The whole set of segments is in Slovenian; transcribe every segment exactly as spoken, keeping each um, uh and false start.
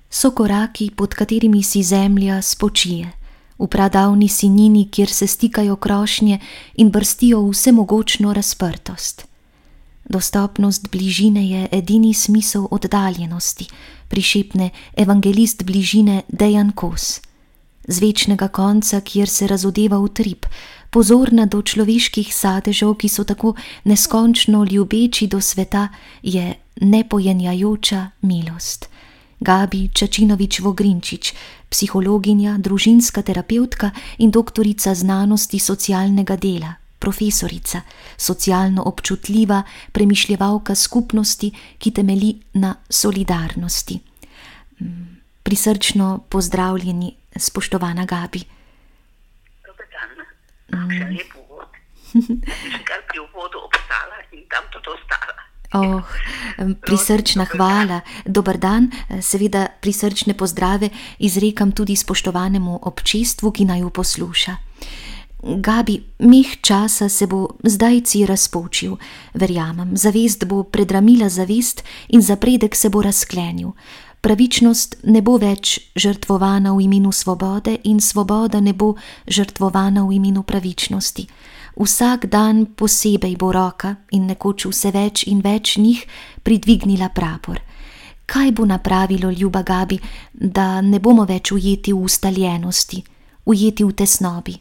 So koraki, pod katerimi si zemlja spočije, v pradavni sinini, kjer se stikajo krošnje in brstijo vsemogočno razprtost. Dostopnost bližine je edini smisel oddaljenosti, prišepne evangelist bližine Dejan Kos. Z večnega konca, kjer se razodeva utrip, pozorna do človeških sadežev, ki so tako neskončno ljubeči do sveta, je nepojenjajoča milost. Gabi Čačinović-Vogrinčič, psihologinja, družinska terapevtka in doktorica znanosti socialnega dela, profesorica, socialno občutljiva, premišljevalka skupnosti, ki temelji na solidarnosti. Prisrčno pozdravljeni, spoštovana Gabi. Dober dan, kakšen lep uvod. Sem že kar pri uvodu obstala in tam tudi ostala. Oh, prisrčna hvala, dober dan, seveda prisrčne pozdrave izrekam tudi spoštovanemu občestvu, ki naju posluša. Gabi, meh časa se bo zdajci razpočil, verjamem, zavest bo predramila zavest in zapredek se bo razklenil. Pravičnost ne bo več žrtvovana v imenu svobode in svoboda ne bo žrtvovana v imenu pravičnosti. Vsak dan posebej bo roka in nekoč vse več in več njih pridvignila prapor. Kaj bo napravilo, ljuba Gabi, da ne bomo več ujeti v ustaljenosti, ujeti v tesnobi?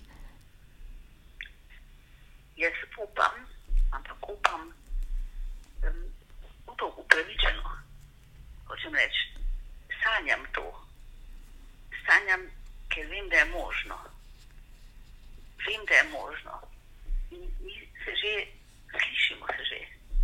Jaz upam, ampak upam, v to upravičeno, hočem reči, sanjam to. Sanjam, ker vem, da je možno. Vem, da je možno. In mi se že, slišimo se že.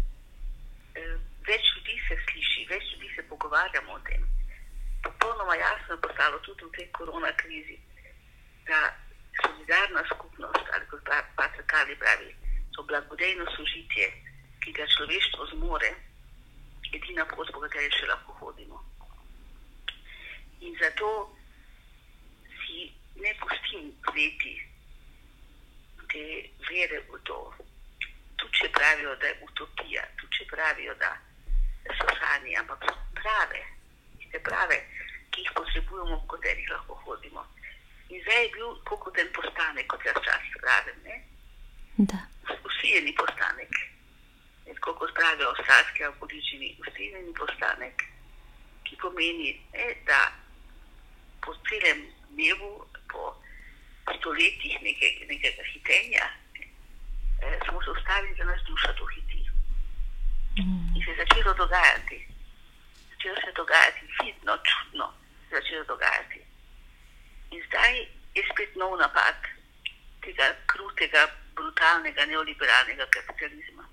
Več ljudi se sliši, več ljudi se pogovarjamo o tem. Popolnoma jasno je postalo tudi v tej korona krizi, da solidarna skupnost, ali kot Pater Kali pravi, to blagodejno sožitje, ki ga človeštvo zmore, edina pot, po kateri še lahko hodimo. In zato si ne pustim vzeti te vere v to. Tudi če pravijo, da je utopija, tudi če pravijo, da so sanje, ampak so prave, tiste prave, ki jih potrebujemo, v katerih lahko hodimo. In zdaj je bil kot en postanek, kot jaz čas pravim, ne? Da. Usiljeni postanek. Tako kot pravijo avstralski aboričini, usiljeni postanek, ki pomeni, ne, da po celem dnevu, po stoletjih neke, nekega hitenja, ne, smo se ustavili, da nas duša to hiti. Mm. In se je začelo dogajati. Začelo se dogajati vidno, čudno, se začelo dogajati. In zdaj je spet nov napad tega krutega, brutalnega, neoliberalnega kapitalizma.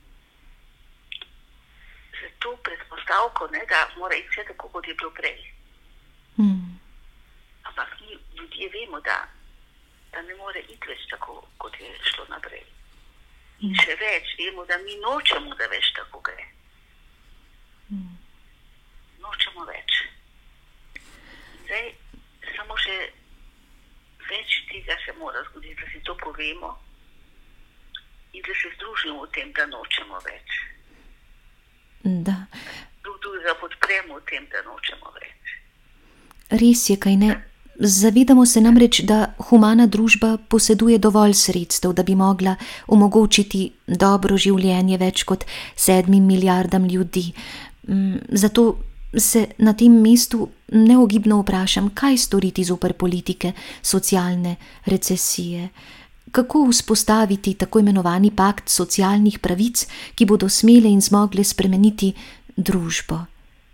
Zato predpostavko, ne, da mora iti vse tako, kot je bilo prej. Mm. Ampak mi ljudje vemo, da, da ne more iti več tako, kot je šlo naprej. In še več, vemo, da mi nočemo, da več tako gre. Mm. Nočemo več. Zdaj samo še več tega se mora zgoditi, da si to povemo in da se združimo v tem, da nočemo več. Da. Tudi da podpremo v tem, da nočemo več. Res je, kaj ne? Zavedamo se namreč, da humana družba poseduje dovolj sredstev, da bi mogla omogočiti dobro življenje več kot sedmim milijardam ljudi. Zato se na tem mestu neogibno vprašam, kaj storiti zoper politike socialne recesije. Kako vzpostaviti tako imenovani pakt socialnih pravic, ki bodo smele in zmogle spremeniti družbo?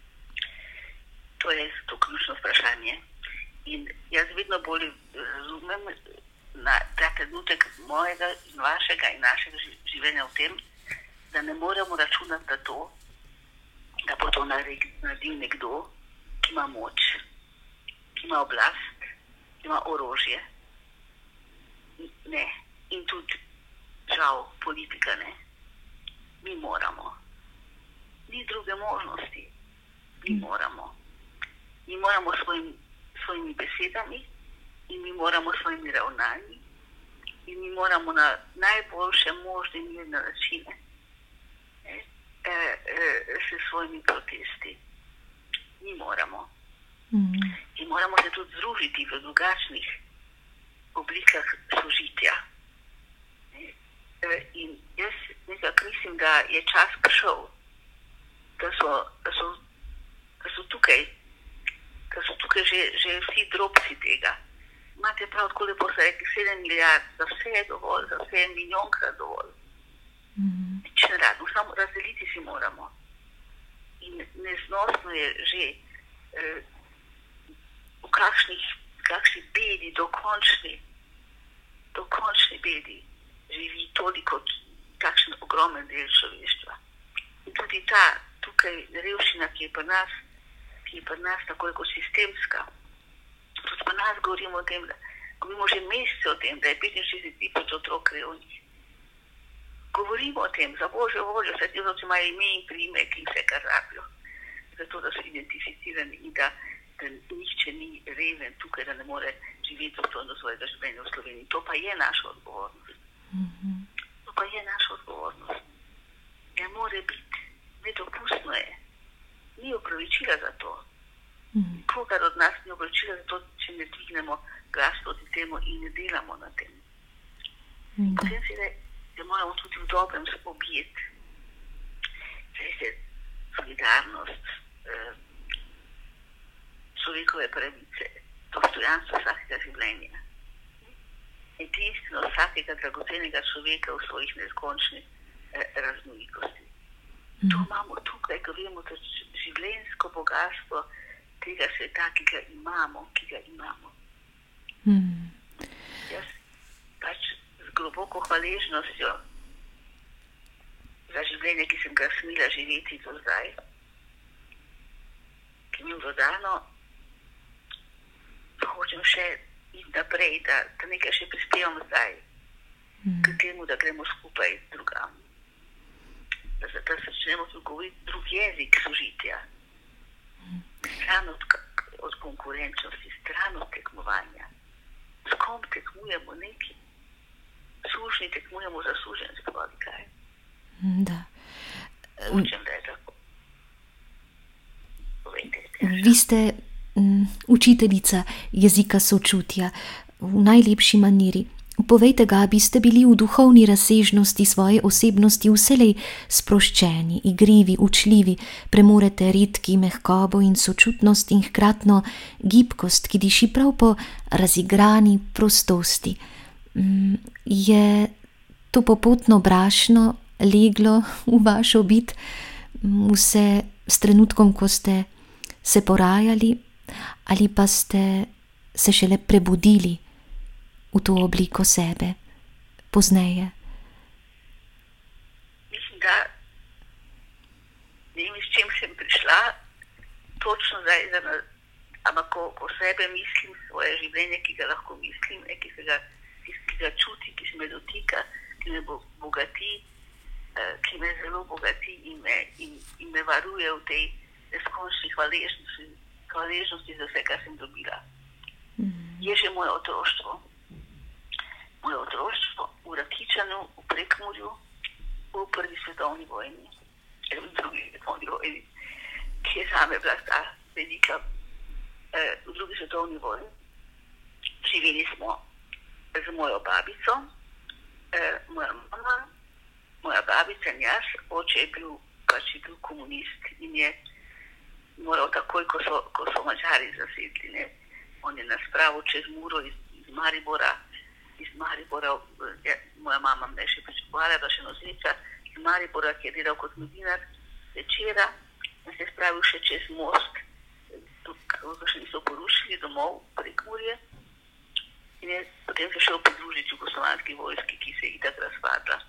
To je to ključno vprašanje. In jaz vedno bolj razumem na ta trenutek mojega in vašega in našega življenja v tem, da ne moremo računati na to, da bo to naredil nekdo, ki ima moč, ki ima oblast, ki ima orožje. Ne. In tudi, žal, politika ne. Mi moramo. Ni druge možnosti. Mi moramo. Mi moramo svojim, svojimi besedami in mi moramo svojimi ravnanji in mi moramo na najboljše možne mirne načine ne, e, e, s svojimi protesti. Mi moramo. Mm. In moramo se tudi združiti v drugačnih oblikah sožitja. In jaz nekako mislim, da je čas prišel, da so, da so, da so tukaj, da so tukaj že, že vsi drobci tega. Imate prav, tako lepo se rekli, sedem milijard, za vse je dovolj, za vse je milijonkrat dovolj. Mm. Nič ne radimo, samo razdeliti si moramo. In neznosno je že eh, v kakšnih, kakšni bedi, dokončni, dokončni bedi živi toliko takšen ogromen del človeštva. In tudi ta tukaj revščina, ki je pri nas, ki je pri nas tako ekosistemska, tudi pri nas govorimo o tem, da govorimo že mesece o tem, da je petinšestdeset tisoč otrok revnih. Govorimo o tem, za božjo voljo, saj ti otroci imajo ime in priimek in vse, kar rabijo, zato da so identificirani in da, da nihče ni reven tukaj, da ne more živeti dostojno svojega življenja v Sloveniji. To pa je naša odgovornost. Mm-hmm. To pa je naša odgovornost. Ne more biti, nedopustno je. Ni opravičila za to. Mm-hmm. Kogar od nas ni opravičila za to, če ne dvignemo glas proti temu in ne delamo na tem. Mm-hmm. Potem se da, da moramo tudi v dobrem objeti. Zdaj se solidarnost, eh, človekove pravice, dostojanstvo vsakega življenja. Edinstvo vsakega dragocenega človeka v svojih neskončnih eh, raznolikosti. Mm. To imamo tukaj, ko vemo, da življenjsko bogatstvo tega sveta, ki ga imamo, ki ga imamo. Mm. Jaz pač z globoko hvaležnostjo za življenje, ki sem ga smela živeti do zdaj, ki mi je dodano, hočem še iti naprej, da, da nekaj še prispevam zdaj, mm. k temu, da gremo skupaj drugam. Da, da se začnemo tudi govoriti drug jezik sožitja. Mm. Stran od, od konkurenčnosti, stran od tekmovanja. S kom tekmujemo neki? Služni tekmujemo za služenstvo, ali kaj? Da. Hočem, da je tako. Povejte. Vi ste učiteljica jezika sočutja v najlepši maniri. Povejte, Gabi, ste bili v duhovni razsežnosti svoje osebnosti vselej sproščeni, igrivi, učljivi, premorete redki mehkobo in sočutnost in hkratno gibkost, ki diši prav po razigrani prostosti. Je to popotno brašno leglo v vašo bit vse s trenutkom, ko ste se porajali, ali pa ste se šele prebudili v to obliko sebe pozneje? Mislim, da ne vem, s čim sem prišla, točno zdaj, ampak ko, ko sebe mislim, svoje življenje, ki ga lahko mislim, ne, ki, se ga, ki, ki ga čuti, ki se me dotika, ki me bogati, ki me zelo bogati in me, in, in me varuje v tej neskončni hvaležnosti, hvaležnosti za vse, kar sem dobila. Mm. Je že moje otroštvo. Moje otroštvo v Rakičanu, v Prekmurju, v prvi svetovni vojni, v drugi svetovni vojni, ki je zame bila ta velika. V drugi svetovni vojni živeli smo z mojo babico, moja mama, moja babica in jaz. Oče je bil, pač je bil komunist in je moral takoj, ko so, ko so Mačari zasedli, ne, on je nas spravil čez Muro iz, iz Maribora, iz Maribora, ja, moja mama me še pričakovala, da še noseča, iz Maribora, ki je delal kot novinar večera, in se je spravil še čez most, ko še niso porušili domov Prekmurje, in je potem se šel pridružiti jugoslovanski vojski, ki se je itak razpadla.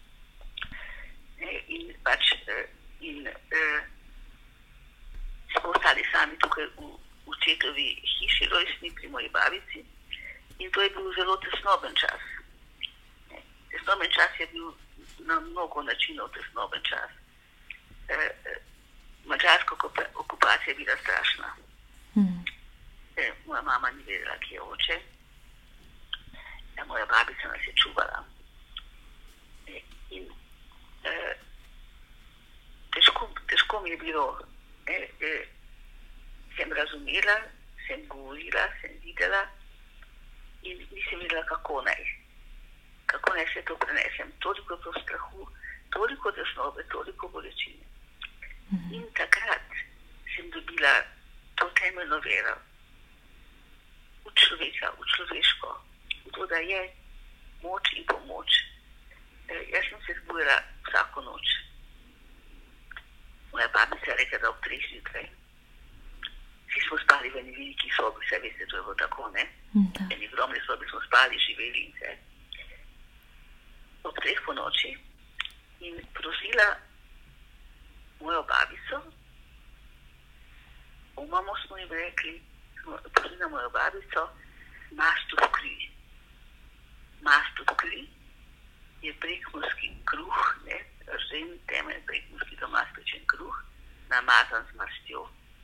In pač in eh, smo ostali sami tukaj v, v četovi hiši rojstni pri moji babici in to je bil zelo tesnoben čas. Tesnoben čas je bil na mnogo načinov tesnoben čas. Eh, Mačarska okupacija je bila strašna. Hmm. Eh, moja mama ni vedela, ki je oče. Ja, moja babica nas je čuvala. Eh, in eh, težko, težko mi je bilo. Eh, eh, sem razumela, sem govorila, sem videla in nisem videla, kako naj. Kako naj se to prenesem. Toliko to strahu, toliko tesnobe, toliko bolečine. Mm-hmm. In takrat sem dobila to temeljno vero v človeka, v človeško, v to, da je moč in pomoč. E, jaz sem se zbujala vsako noč. Moja babica je rekla, da ob treh zjutraj. Vsi smo spali v eni veliki sobi, vse veste, to je bilo tako, ne? V eni ogromni sobi smo spali, živeli in vse. Ob treh po noči in prosila mojo babico, o mamo smo jim rekli, prosila mojo babico, mastu v kri. Mastu v kri je prekmurski kruh, ne, ržen temelj, prekmurski doma spečen kruh, namazan z mastjo,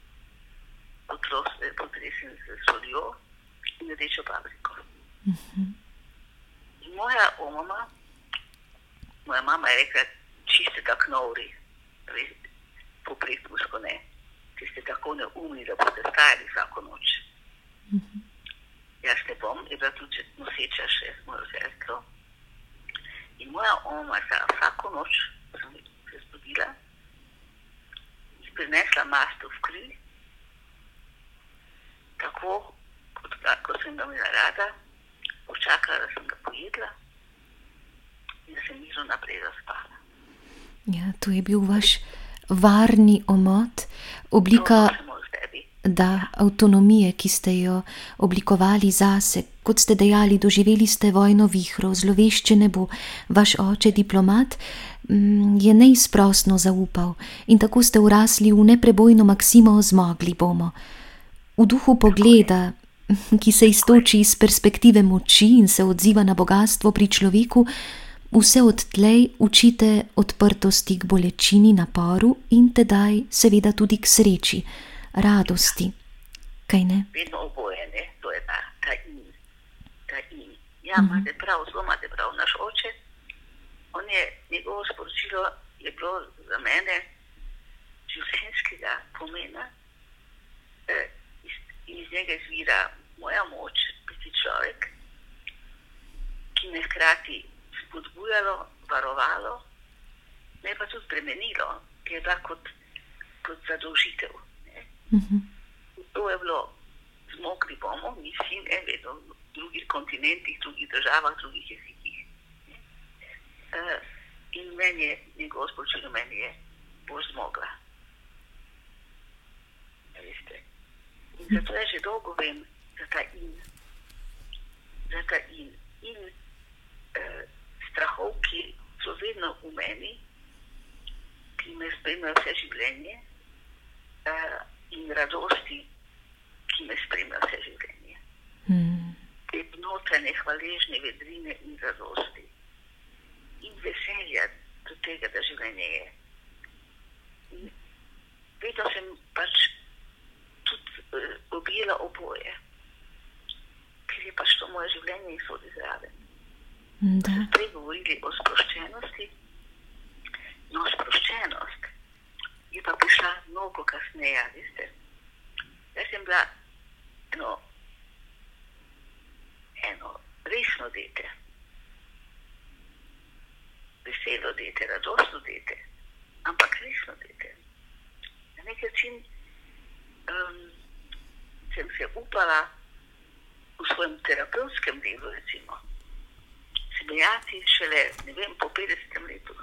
potresen z soljo in rdečo papriko. Mm-hmm. In moja omama, moja mama je rekla, čiste tak novri, po prekmursko ne, če ste tako neumni, da boste stajali vsako noč. Mm-hmm. Jaz ne bom, je bila tudi noseča še z mojo sestro. In moja oma je vsako noč, ko sem se zbudila, in prinesla masto v kri, tako, kot, kot sem ga imela rada, počakala, da sem ga pojedla in da sem mirno naprej zaspala. Ja, to je bil vaš varni omot, oblika da, avtonomije, ki ste jo oblikovali zase. Kot ste dejali, doživeli ste vojno vihro, zlovešče nebo. Vaš oče, diplomat, je neizprosno zaupal in tako ste urasli v neprebojno maksimo zmogli bomo. V duhu pogleda, ki se iztoči iz perspektive moči in se odziva na bogastvo pri človeku, vse odtlej učite odprtosti k bolečini, naporu in tedaj seveda tudi k sreči, radosti. Kaj ne? Vedno oboje, ne? To je ta, ta in. Ta in. Ja, imate mm-hmm. prav, zelo imate prav. Naš oče, on je, njegovo sporočilo je bilo za mene življenjskega pomena. E, iz, iz njega izvira moja moč, biti človek, ki me hkrati spodbujalo, varovalo, me pa tudi bremenilo, ki je bila kot, kot zadolžitev. Mm-hmm. To je bilo, zmogli bomo, mi vsi, ne, vedno v drugih kontinentih, drugih državah, drugih jezikih. Uh, in meni je, njegovo sporočilo meni je, boš zmogla. Ja, veste. In zato jaz že dolgo vem za ta in, za ta in, in uh, strahov, ki so vedno v meni, ki me spremljajo vse življenje, uh, in radosti, ki me spremljajo vse življenje. Hmm. Te notranje hvaležne vedrine in radosti in veselja do tega, da življenje je. In vedno sem pač tudi uh, objela oboje, ker je pač to moje življenje in sodi zraven. Da. Prej govorili o sproščenosti, no sproščenost je pa prišla mnogo kasneje, veste. Jaz sem bila eno, eno resno dete, veselo dete, radostno dete, ampak resno dete. Na nek način um, sem se upala v svojem terapevtskem delu, recimo, smejati šele, ne vem, po petdesetem letu.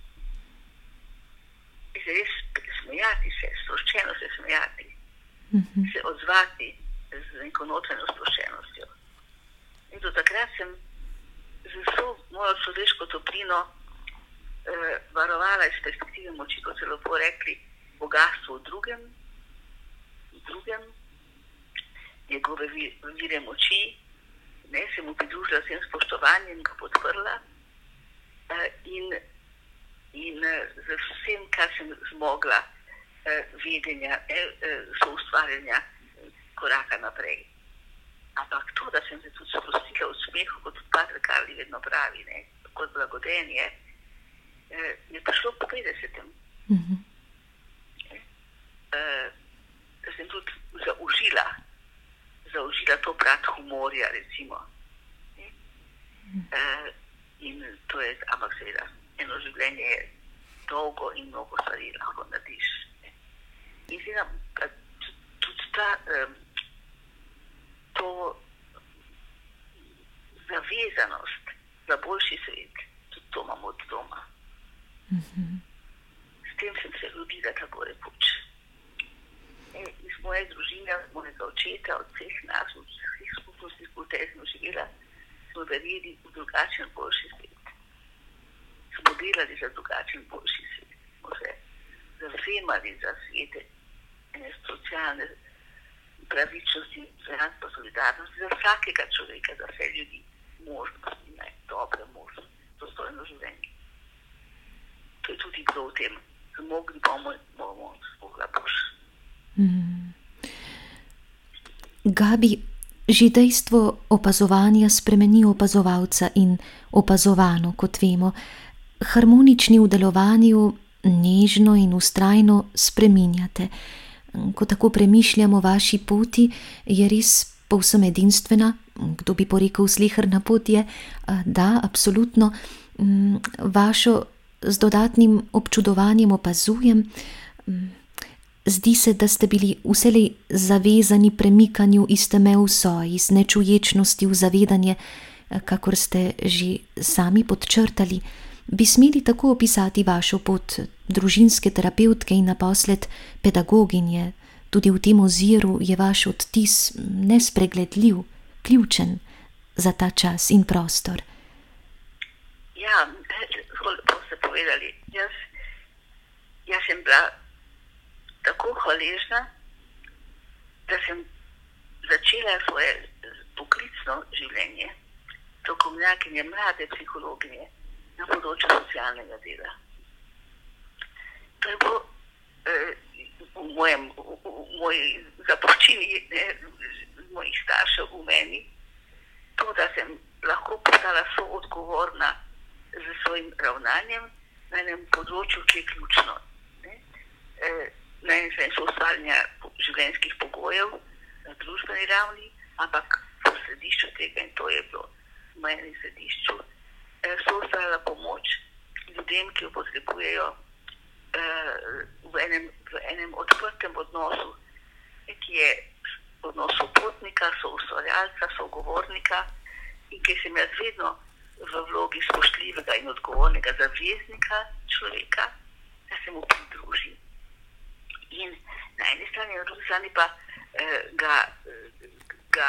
Se res smejati se, sproščeno se smejati, mm-hmm. se odzvati z neko notranjo sproščenostjo. In do takrat sem z vso mojo človeško toplino eh, varovala iz perspektive moči, kot se lepo rekli, bogatstvo v drugem, v drugem, njegove vire moči, ne, se mu pridružila s tem spoštovanjem, ga podprla eh, in in z vsem, kar sem zmogla eh, vedenja, eh, soustvarjanja koraka naprej. Ampak to, da sem se tudi sprostila v smehu, kot Pater Karli vedno pravi, ne, kot blagodenje, eh, je prišlo po petdesetem. Mm-hmm. Eh, da sem tudi zaužila brat humorja, recimo. Uh, in to je, ampak seveda, eno življenje je dolgo in mnogo stvari lahko narediš. In seveda, tudi ta, um, to zavezanost za boljši svet, tudi to imamo od doma. Mm-hmm. S tem sem se rodila tako rekoč. E, iz moje družine, mojega očeta, od vseh nas, od vseh skupnosti, v tej smo živela, smo verjeli v drugačen, boljši svet. Smo delali za drugačen, boljši svet. Smo se zavzemali za svete socialne pravičnosti, pa solidarnosti, za vsakega človeka, za vse ljudi, možnosti, ne, dobre možnosti, dostojno življenje. To je tudi bilo v tem, zmogli bomo, bomo spogla boš. Mm. Gabi, že dejstvo opazovanja spremeni opazovalca in opazovano, kot vemo. Harmonični v delovanju nežno in vztrajno spreminjate. Ko tako premišljamo o vaši poti, je res povsem edinstvena. Kdo bi porekel, sleherna pot je? Da, absolutno. Vašo z dodatnim občudovanjem opazujem. Zdi se, da ste bili vselej zavezani premikanju iz teme v soji, iz nečuječnosti v zavedanje, kakor ste že sami podčrtali. Bi smeli tako opisati vašo pot družinske terapevtke in naposled pedagoginje? Tudi v tem oziru je vaš odtis nespregledljiv, ključen za ta čas in prostor. Ja, zelo lepo ste povedali. Jaz, jaz sem bila tako hvaležna, da sem začela svoje poklicno življenje, strokovnjakinje, mlade psihologinje na področju socialnega dela. To je bilo eh, v mojem, v, v moji zapuščini mojih staršev v meni, to, da sem lahko postala soodgovorna z svojim ravnanjem na enem področju, ki je ključno. Ne? Eh, na enem strani so ustvarjanja življenjskih pogojev na družbeni ravni, ampak v središču tega, in to je bilo v mojem središču, eh, so ustvarjala pomoč ljudem, ki jo potrebujejo eh, v, enem, v enem odprtem odnosu, ki je odnos sopotnika, soustvarjalca, sogovornika, in ki sem jaz vedno v vlogi spoštljivega in odgovornega zaveznika človeka, da se mu pridružim. In na eni strani, na drugi strani pa eh, ga, ga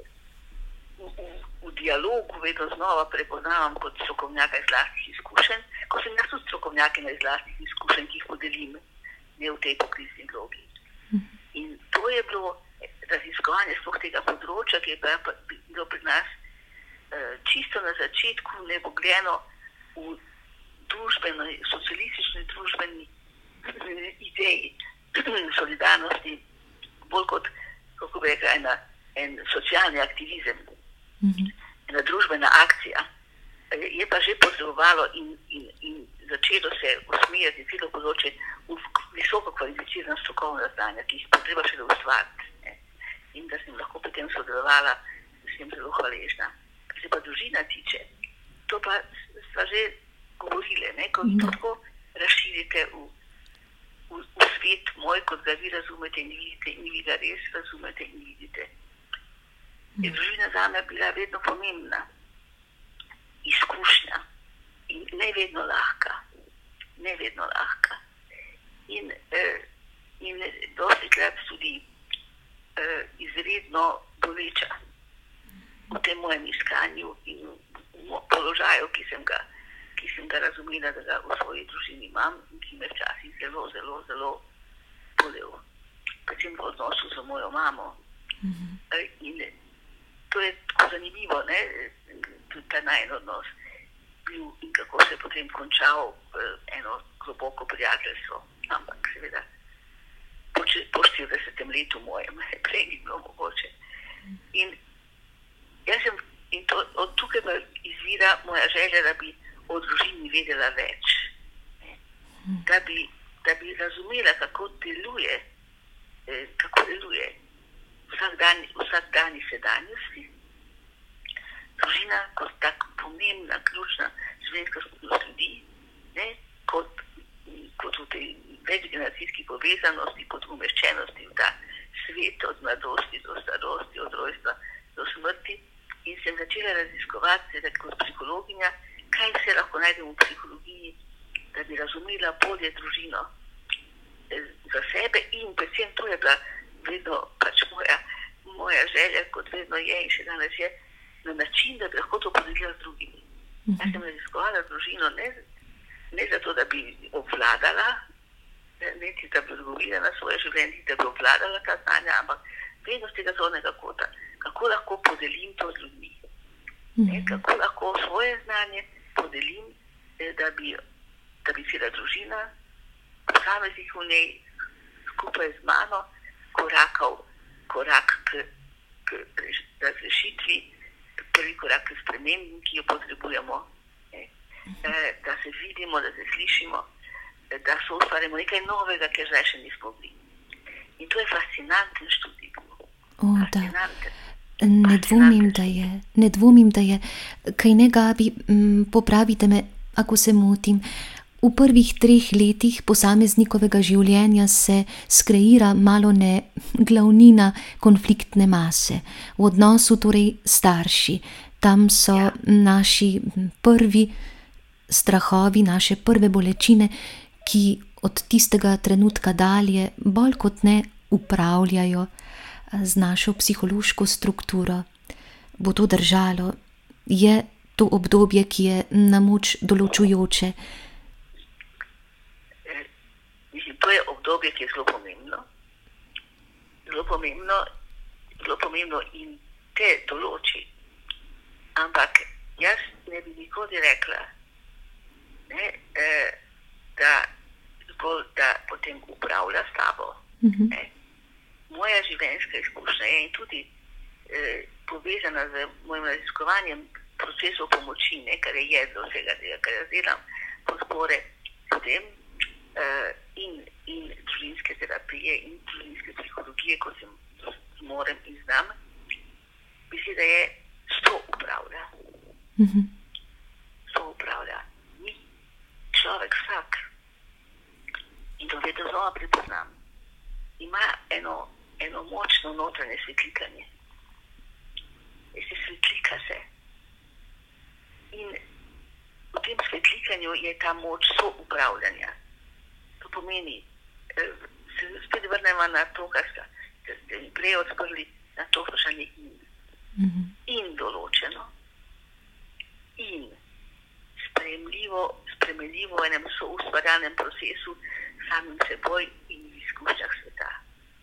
v, v, v dialogu vedno znova prepoznavam kot strokovnjaka iz lastnih izkušenj, ko sem jaz tudi strokovnjakina iz lastnih izkušenj, ki jih podelim, ne v tej poklicni vlogi. In to je bilo raziskovanje sploh tega področja, ki je bilo pri nas eh, čisto na začetku nebogljeno v družbeni, socialistični družbeni ideji solidarnosti, bolj kot, kako bi rekla, ena, en socialni aktivizem, mm-hmm. ena družbena akcija. Je pa že potrebovalo in, in, in začelo se usmerjati celo področje v visoko kvalificirana strokovna znanja, ki jih potreba še ustvariti. In da sem lahko potem sodelovala, sem zelo hvaležna. Kar se pa družina tiče, to pa sva že govorile, ne? Ko mm-hmm. to tako razširite v V, v svet moj, kot ga vi razumete in vidite, in vi ga res razumete in vidite. Je družina zame bila vedno pomembna, izkušnja in ne vedno lahka, ne vedno lahka. In, eh, in dosti krat tudi eh, izredno boleča v tem mojem iskanju in v položaju, ki sem ga ki sem ga razumela, da ga v svoji družini imam in ki me včasih zelo, zelo, zelo bolel. Predvsem v odnosu z mojo mamo. Mm-hmm. In to je tako zanimivo, ne? Tudi ta najn odnos bil in kako se je potem končal eno globoko prijateljstvo. Ampak seveda po štiridesetem letu mojem, prej ni bilo mogoče. In jaz sem, in to, od tukaj pa izvira moja želja, da bi o družini vedela več, da bi, da bi razumela, kako deluje, kako deluje vsak vsakdani, vsakdani sedanjosti. Družina kot tak pomembna, ključna življenjska skupnost ljudi, ne, kot, kot v tej večgeneracijski povezanosti, kot umeščenosti v ta svet od mladosti do starosti, od rojstva do smrti. In sem začela raziskovati kot psihologinja, kaj se lahko najdem v psihologiji, da bi razumela bolje družino za sebe in predvsem to je bila vedno pač moja, moja želja, kot vedno je in še danes je, na način, da bi lahko to podelila z drugimi. Mm-hmm. Jaz sem raziskovala družino ne, ne zato, da bi obvladala, ne da bi odgovorila na svoje življenje, da bi obvladala ta znanja, ampak vedno z tega zornega kota, kako lahko podelim to z ljudmi. Ne, kako lahko svoje znanje podelim, da bi, da bi cela družina, posameznik v njej, skupaj z mano, korakal, korak k, k razrešitvi, prvi korak k spremembi, ki jo potrebujemo, ne, da se vidimo, da se slišimo, da so ustvarjamo nekaj novega, ker zdaj še nismo bili. In to je fascinanten študij. O, da. Ne dvomim, da je, ne dvomim, da je. Kaj ne, Gabi, popravite me, ako se motim. V prvih treh letih posameznikovega življenja se skreira malo ne glavnina konfliktne mase. V odnosu torej starši. Tam so ja. naši prvi strahovi, naše prve bolečine, ki od tistega trenutka dalje bolj kot ne upravljajo z našo psihološko strukturo. Bo to držalo? Je to obdobje, ki je na moč določujoče? Mislim, to je obdobje, ki je zelo pomembno. Zelo pomembno, zelo pomembno in te določi. Ampak jaz ne bi nikoli rekla, ne, da, da potem upravlja s tabo. Mm-hmm. Ne. Moja življenjska izkušnja je in tudi eh, povezana z mojim raziskovanjem procesov pomoči, ne, kar je jedlo vsega tega, kar jaz delam, podpore ljudem eh, in, in družinske terapije in družinske psihologije, kot sem zmorem in znam, mislim, da je sto upravlja. Mm-hmm. Sto upravlja. Ni človek vsak. In to vedno znova pripoznam. Ima eno eno močno notranje svetlikanje. Veste, svetlika se. In v tem svetlikanju je ta moč soupravljanja. To pomeni, se spet vrnemo na to, kar ste mi prej odprli, na to vprašanje in. Mm-hmm. In določeno. In sprejemljivo, sprejemljivo v enem soustvarjalnem procesu samim seboj in v izkušnjah sveta.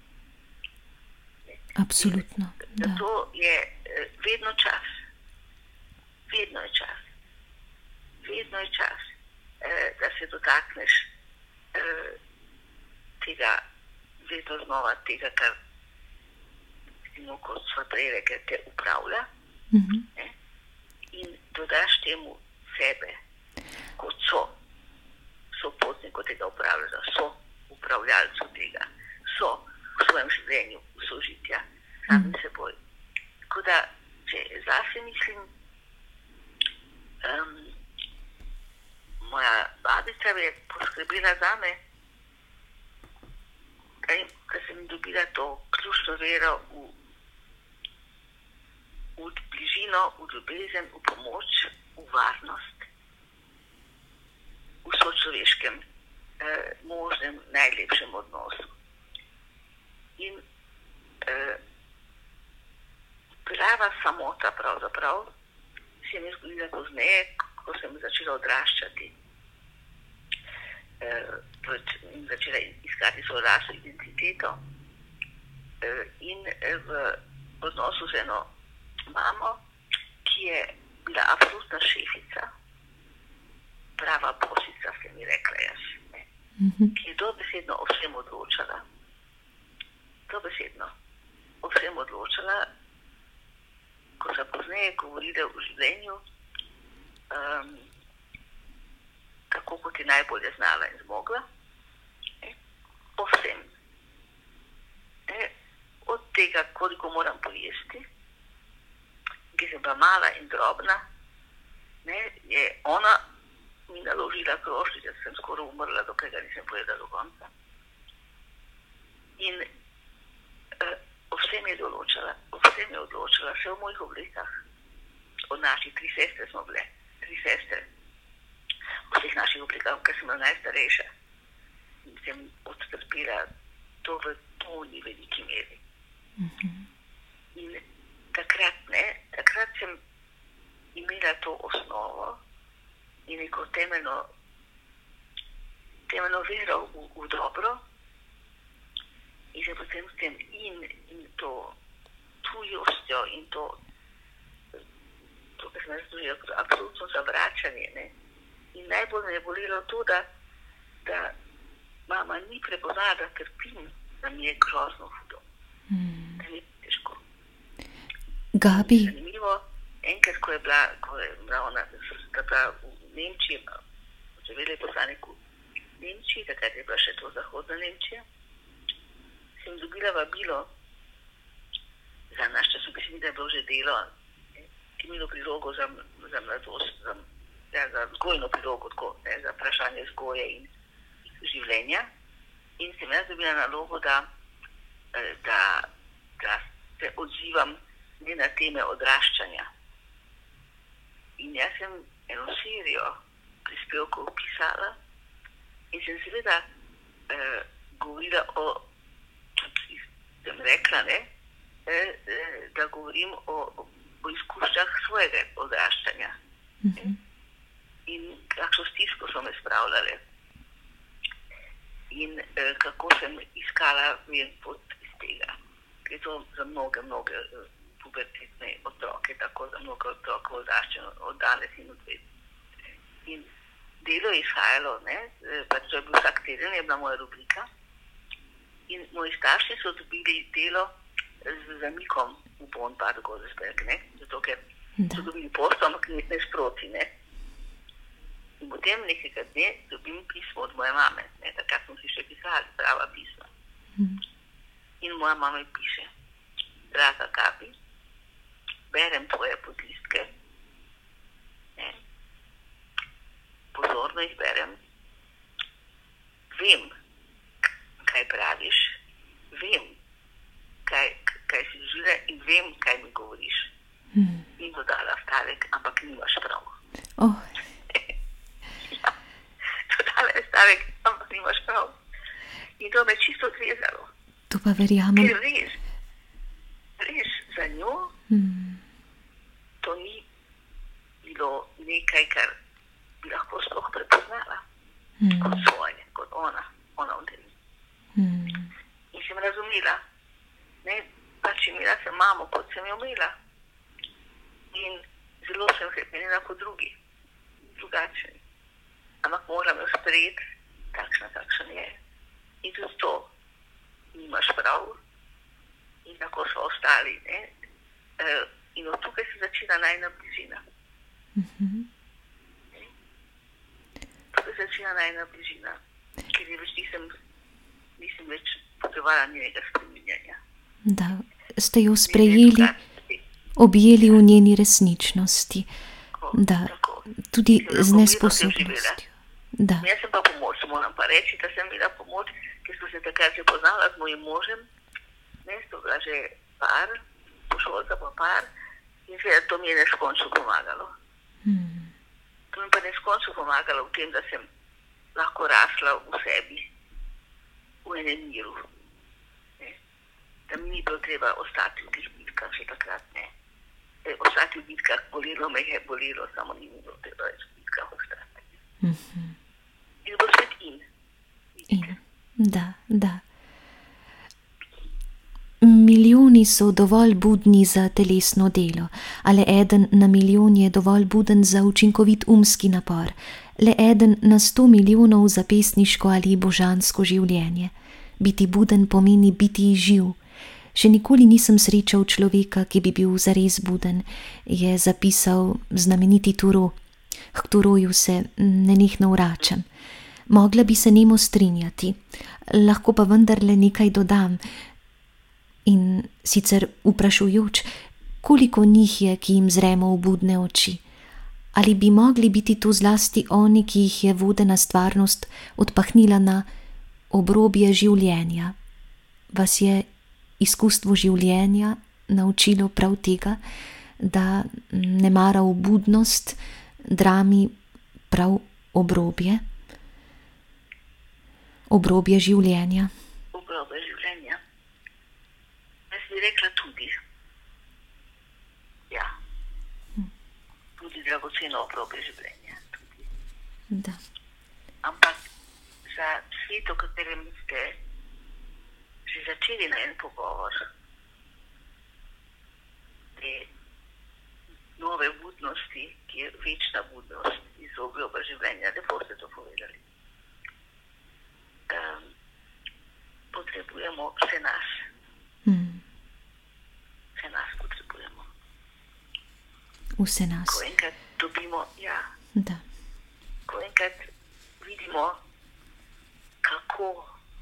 Absolutno. Zato je vedno čas, vedno je čas, vedno je čas, da se dotakneš tega, vedno znova tega, kar kot sva prej rekli, te upravlja. Mm-hmm. In dodaš temu sebe, kot so, so potnikov tega upravljanja, so upravljalcev tega, so v svojem življenju sožitja samim seboj. Tako da, če zase mislim, um, moja babica je poskrbila zame, ker sem dobila to ključno vero v, v bližino, v ljubezen, v pomoč, v varnost, v sočloveškem, eh, možnem, najlepšem odnosu. In eh, prava samota pravzaprav se mi je zgodila pozneje, ko sem začela odraščati eh, in začela iskati svojo lastno identiteto eh, in eh, v odnosu z eno mamo, ki je bila absolutna šefica, prava bosica, se mi rekla jaz, ne, mm-hmm. ki je dobesedno o vsem odločala. Dobesedno o vsem odločala, ko sem pozneje govorila o življenju, um, tako kot je najbolje znala in zmogla, ne, o vsem. Ne, od tega, koliko moram pojesti, ki sem bila mala in drobna, ne, je ona mi naložila krošljič, da sem skoraj umrla, dokaj ga nisem pojedla do konca. In uh, vse mi je določila, vse mi je odločila, vse v mojih oblikah. Od naših tri sestre smo bile, tri sestre. V vseh naših oblikah, ker sem bila najstarejša. In sem odstrpila to v toni veliki meri. Mhm. In takrat, ne, takrat sem imela to osnovo in neko temeljno, temeljno vero v, v dobro in se potem s tem in, in to tujostjo in to, to kar sem razložila, absolutno zavračanje, ne. In najbolj me je bolelo to, da, da mama ni prepoznala, da trpim, da mi je grozno hudo. Mm. Da mi je težko. Gabi. Zanimivo, enkrat, ko je bila, ko je bila ona, da bila v Nemčiji, v veleposlaniku v Nemčiji, takrat je bila še to zahodna Nemčija, sem dobila vabilo za naš časopis, da je bilo že delo, ki je imelo prilogo za, za mladost, za, ja, za vzgojno prilogo, tako, ne, za vprašanje vzgoje in življenja. In sem jaz dobila nalogo, da, da, da se odzivam ne na teme odraščanja. In jaz sem eno serijo prispevkov pisala in sem seveda eh, govorila o, tudi sem rekla, ne, eh, da govorim o, o izkušnjah svojega odraščanja. Mhm. In kakšno stisko so me spravljale. In eh, kako sem iskala ven pot iz tega. Ker je to za mnoge, mnoge eh, pubertetne otroke, tako za mnoge otroke odraščeno od danes in odved. In delo je izhajalo, ne, pač to je bil vsak teden, je bila moja rubrika. In moji starši so dobili delo z zamikom v Bonn Bad Godesberg, ne, zato ker Da. so dobili pošto, ampak ne sproti, ne. In potem nekega dne dobim pismo od moje mame, ne, takrat smo si še pisali prava pisma. Mm. In moja mama mi piše: Draga Gabi, berem tvoje podlistke, ne, pozorno jih berem, vem, kaj praviš, vem, kaj, kaj si žile in vem, kaj mi govoriš. Mm. In dodala stavek, ampak nimaš prav. Oh. Dodala je stavek, ampak nimaš prav. In to me čisto odvezalo. To pa verjamem. Ker res, res za njo Mm. to ni bilo nekaj, kar bi lahko sploh prepoznala Mm. kot svoje, kot ona, ona vdeli. Mm. In sem razumela, ne, pač imela sem mamo, kot sem jo imela. In zelo sem hrepenila kot drugi, drugačni. Ampak moram jo sprejeti takšna, kakšen je. In tudi to nimaš prav. In tako so ostali, ne. E, in od tukaj se začela najina bližina. Mhm. Tukaj se začela najina bližina, ker je več nisem, nisem več potrebovala njenega spreminjanja. Da ste jo sprejeli, objeli v njeni resničnosti. Tako, Da, tako. tudi Sem lahko z mirno nesposobnostjo. Da. Jaz sem pa pomoč, moram pa reči, da sem imela pomoč, ker smo se takrat že poznala z mojim možem, ne, sto bila že par, pošolca pa par, in seveda to mi je neskončno pomagalo. Mm. To mi pa neskončno pomagalo v tem, da sem lahko rasla v sebi, v enem miru. Ne. Da mi ni bilo treba ostati v teh bitkah, še takrat ne. E, ostati v bitkah, bolelo me je, bolelo, samo ni mi bilo treba več v bitkah ostati. Mhm. In bo svet in. In, da, da. Milijoni so dovolj budni za telesno delo, a le eden na milijon je dovolj buden za učinkovit umski napor, le eden na sto milijonov za pesniško ali božansko življenje. Biti buden pomeni biti živ. Še nikoli nisem srečal človeka, ki bi bil zares buden, je zapisal znameniti Turu. K Turuju se nenehno vračam. Mogla bi se nemo strinjati, lahko pa vendarle nekaj dodam. In sicer vprašujoč, koliko njih je, ki jim zremo v budne oči? Ali bi mogli biti to zlasti oni, ki jih je vodena stvarnost odpahnila na obrobje življenja? Vas je izkustvo življenja naučilo prav tega, da ne mara v budnost, drami prav obrobje? Obrobje življenja. Obrobje življenja. Jaz bi rekla tudi. Ja. Tudi dragoceno obrobje življenja. Tudi. Da. Ampak za svet, o katerem ste že začeli na en pogovor, te nove budnosti, ki je večna budnost iz obrobja življenja, lepo ste to povedali. Um, potrebujemo vse nas. Mm. Vse nas potrebujemo. Vse nas. Ko enkrat dobimo, ja, Da. ko enkrat vidimo, kako,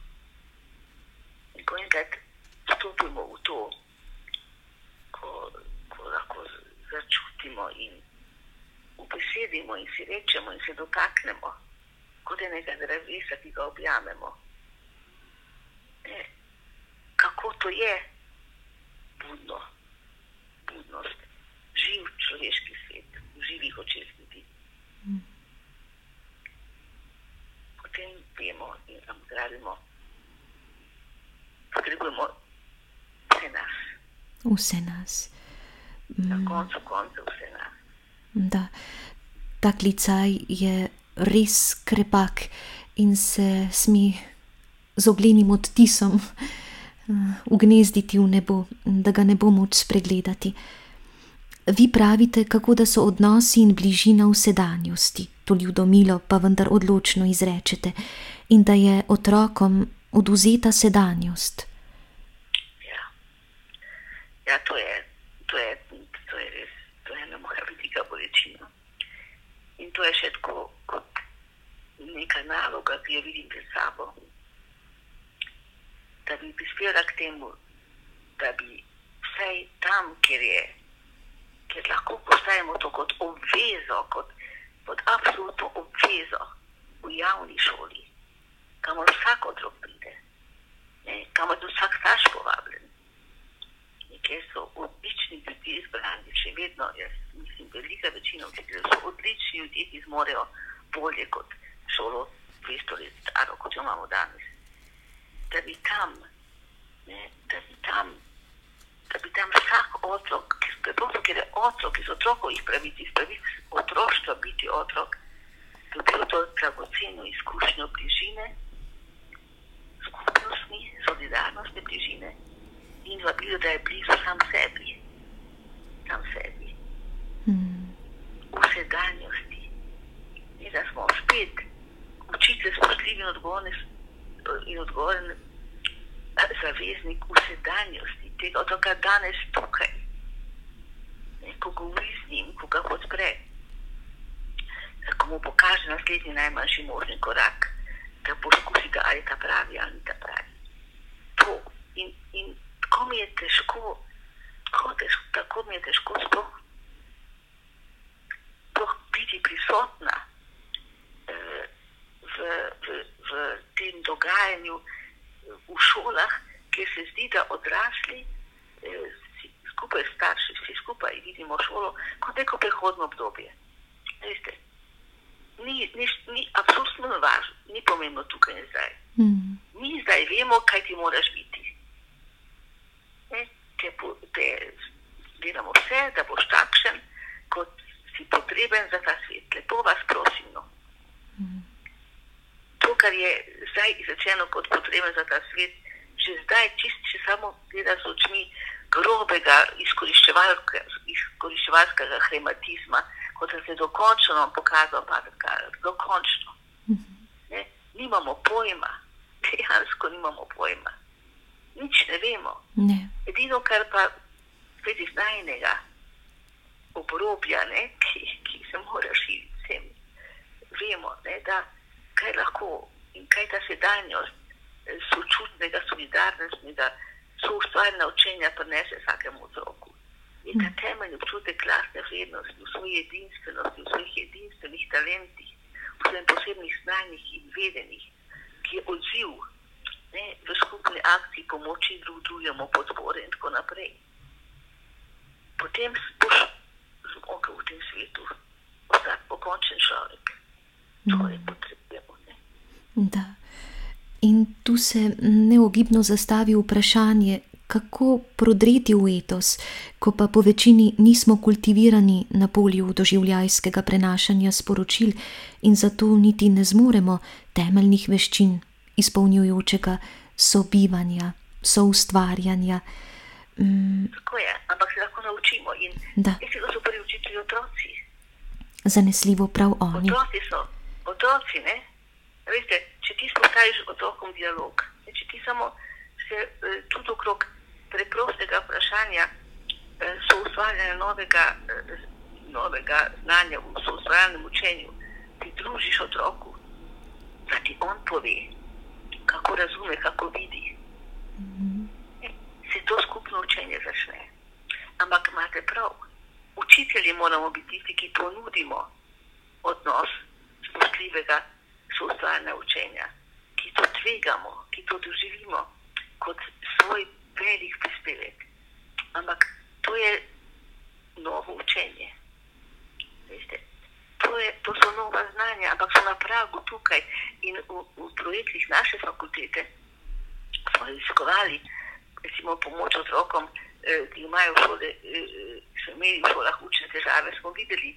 in ko enkrat vstopimo v to, ko, ko lahko začutimo in ubesedimo in si rečemo in se dotaknemo, kot enega drevesa, ki ga objamemo. E, kako to je budno, budnost, živ človeški svet, v živih očeh ljudi. Mm. Potem vemo in razgradimo, potrebujemo vse nas. Vse nas. Mm. Na koncu konca vse nas. Da, ta klicaj je res krepak in se smi z oglenim odtisom ugnezditi v nebo, da ga ne bo moč spregledati. Vi pravite, kako da so odnosi in bližina v sedanjosti, to ljudomilo pa vendar odločno izrečete, in da je otrokom odvzeta sedanjost. Ja, ja to je, to je, to je res, to je ena moja velika bolečina. In to je še tako kot neka naloga, ki jo vidim pred sabo, da bi prispevala k temu, da bi vsaj tam, kjer je, kjer lahko postavimo to kot obvezo, kot, kot absolutno obvezo v javni šoli, kamor vsak otrok pride, ne, kamor je vsak starš povabljen, kjer so odlični ljudje izbrani, še vedno, jaz mislim, velika večina učiteljev so odlični ljudje, ki zmorejo bolje kot šolo dvesto let staro, kot jo imamo danes. Da bi tam, ne, da bi tam, da bi tam vsak otrok, preprosto, ker je otrok iz otrokovih pravic, iz pravic otroštva biti otrok, dobil to dragoceno izkušnjo bližine, skupnostni, solidarnostne bližine in vabijo, da je blizu sam sebi, sam sebi, Mm. v sedanjosti. In da smo spet učitelj spoštljivi in odgovorni in odgovoren zaveznik v sedanjosti, tega otroka danes tukaj. Ne, ko govori z njim, ko ga podpre, ko mu pokaže naslednji najmanjši možni korak, da poskusi ga, ali ta pravi, ali ni ta pravi. To. In, in tako mi je težko, tako, težko, tako mi je težko sploh, sploh biti prisotna eh, v, v, v tem dogajanju v šolah, kjer se zdi, da odrasli eh, skupaj s starši, vsi skupaj vidimo šolo kot neko prehodno obdobje. Veste, ni, ni, ni absolutno važno, ni pomembno tukaj in zdaj. Mm. Mi zdaj vemo, kaj ti moraš biti. Ne, te, te delamo vse, da boš takšen, kot si potreben za ta svet. Lepo vas prosim, no. Mm. To, kar je zdaj izrečeno kot potreben za ta svet, že zdaj čist, če samo gleda z očmi grobega izkoriščevalskega hematizma, kot da se dokončno nam pokazal Pater Karel, dokončno. Mm. Ne, nimamo pojma, dejansko nimamo pojma. Nič ne vemo. Ne. Edino, kar pa spet iz najnega obrobja, ne, ki, ki se mora širiti vsem, vemo, ne, da kaj lahko in kaj ta sedanjost sočutnega, solidarnostnega soustvarjena učenja prinese vsakemu otroku. Je ta temeljni občutek lastne vrednosti, v svoji edinstvenosti, v svojih edinstvenih talentih, v svojih posebnih znanjih in vedenjih, ki je odziv, ne, v skupni akciji pomoči drug drugemu, podpore in tako naprej. Potem boš zmogel v tem svetu ostati pokončen človek. To je potrebno. Ne? Da. In tu se neogibno zastavi vprašanje, kako prodreti v etos, ko pa po večini nismo kultivirani na polju doživljajskega prenašanja sporočil in zato niti ne zmoremo temeljnih veščin izpolnjujočega sobivanja, soustvarjanja. Mm. Tako je, ampak se lahko naučimo in veste, da so prvi učitelji otroci. Zanesljivo prav oni. Otroci so, otroci, ne? Veste, če ti spostaviš otrokom dialog, če ti samo se tudi okrog preprostega vprašanja soustvarjanja novega, novega znanja v soustvarjalnem učenju, ti družiš otroku, da ti on pove, kako razume, kako vidi. Mm-hmm. Se to skupno učenje začne. Ampak imate prav, učitelji moramo biti tisti, ki ponudimo odnos spostljivega soustvarjanja učenja, ki to tvegamo, ki to doživimo kot svoj velik prispevek. Ampak to je novo učenje. Veste, to, je, to so nova znanja, ampak so na pragu tukaj in v, v projektih naše fakultete smo iskovali, recimo pomoč otrokom, eh, ki imajo v šole, eh, so imeli v šolah učne težave, smo videli,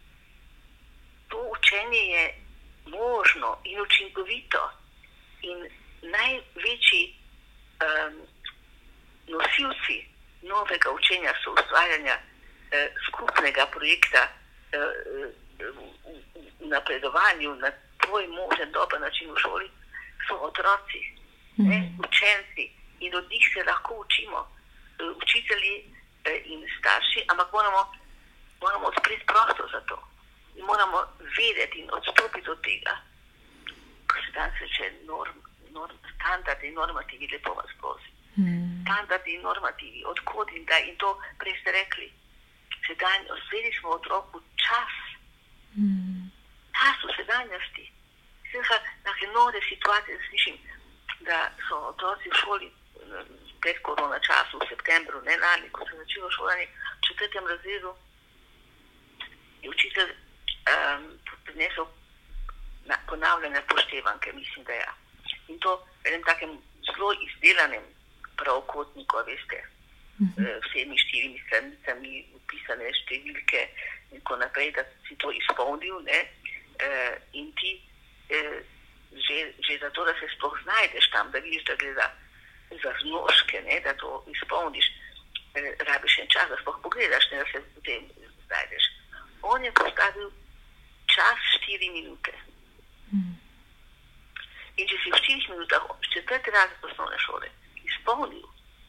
to učenje je možno in učinkovito in največji um, nosilci novega učenja soustvarjanja eh, skupnega projekta eh, v, v napredovanju na tvoj možen dober način v šoli so otroci, mm. ne, učenci in od njih se lahko učimo, eh, učitelji eh, in starši, ampak moramo, moramo odpreti prostor za to. In moramo vedeti in odstopiti od tega, ko se danes reče norm, norm, standardi in normativi, lepo vas prosim. Hmm. Standardi in normativi, odkod in da, in to prej ste rekli, sedaj osvedi smo otroku čas, hmm. čas v sedanjosti. Vsega, neke nove situacije, slišim, da so otroci v šoli pred korona času, v septembru, ne lani, ko se začelo šolanje, v četrtem razredu, je učitelj Um, prinesel ponavljanje poštevanke, mislim, da ja. In to v enem takem zelo izdelanem pravokotniku, veste, mm-hmm. vsemi štirimi stranicami upisane številke in tako naprej, da si to izpolnil, ne, uh, in ti uh, že, že zato, da se sploh znajdeš tam, da vidiš, da gre za, za znožke, ne, da to izpolniš, uh, rabiš en čas, da sploh pogledaš, ne, da se v tem znajdeš. On je postavil čas štiri minute. Mm. In če si v štirih minutah četrti razred osnovne šole izpolnil,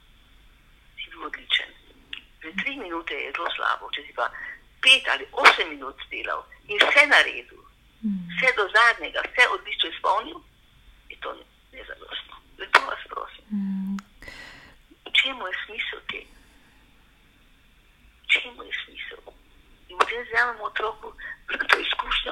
si bil odličen. Za tri minute je zelo slabo, če si pa pet ali osem minut delal in vse naredil, mm. vse do zadnjega, vse odlično izpolnil, je to nezadostno. Lepo vas prosim. Mm. Čemu je smisel tega? Čemu je smisel? In potem vzamemo otroku to izkušnjo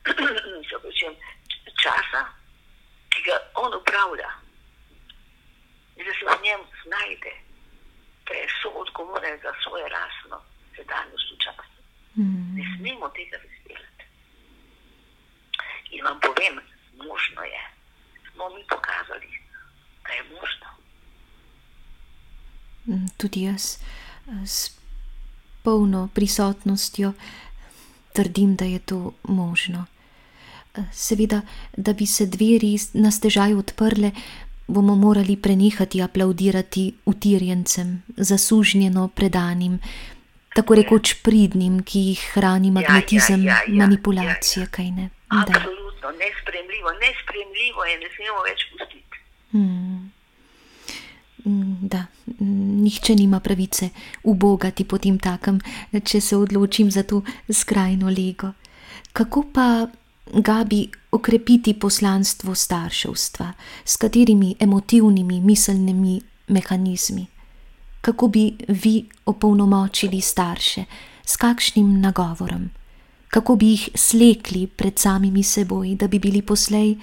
časa, ki ga on upravlja. In da se v njem znajde, da je soodgovoren za svoje rasno sedanjost v času. Mm. Ne smemo tega izdelati. In vam povem, možno je. Smo mi pokazali, da je možno. Tudi jaz s polno prisotnostjo trdim, da je to možno. Seveda, da bi se dveri na stežaj odprle, bomo morali prenehati aplaudirati utirjencem, zasužnjeno predanim, tako rekoč pridnim, ki jih hrani magnetizem, ja, ja, ja, manipulacije, ja, ja. Kaj ne? Absolutno, nesprejemljivo, nesprejemljivo je, ne smemo več pustiti. Hmm. Da, nihče nima pravice ubogati po tem takem, če se odločim za to skrajno lego. Kako pa, Gabi, okrepiti poslanstvo starševstva, s katerimi emotivnimi, miselnimi mehanizmi? kako bi vi opolnomočili starše, s kakšnim nagovorom, kako bi jih slekli pred samimi seboj, da bi bili poslej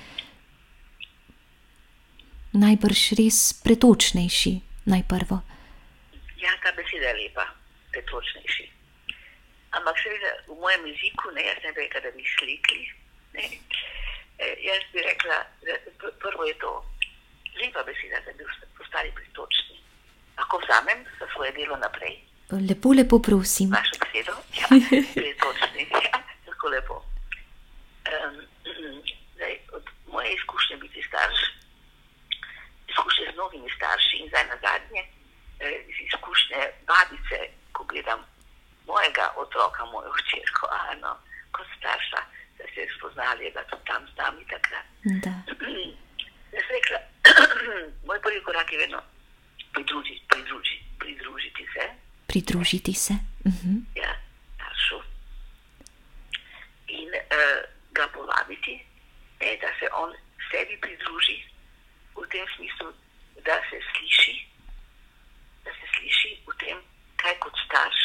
najbrž res pretočnejši, najprvo. Ja, ta beseda je lepa, pretočnejši. Ampak seveda v mojem jeziku, ne, jaz ne bi rekla, da bi slekli. Ne. E, jaz bi rekla, da prvo je to lepa beseda, da bi postali pretočni. Lahko vzamem za svoje delo naprej. Lepo, lepo prosim. Vašo besedo? Ja, pretočni. Ja, tako lepo. Um, zdaj, od moje izkušnje biti starš, izkušnje z mnogimi starši in zdaj na zadnje, iz izkušnje babice, ko gledam mojega otroka, mojo hčerko Ano, kot starša, da se je spoznali, da so tam z nami takrat. Da. Jaz rekla, moj prvi korak je vedno pridružiti, pridružiti, pridružiti se. Pridružiti se. Uh-huh. Ja, staršu. In uh, ga povabiti, ne, da se on sebi pridruži, v tem smislu, da se sliši, da se sliši v tem, kaj kot starš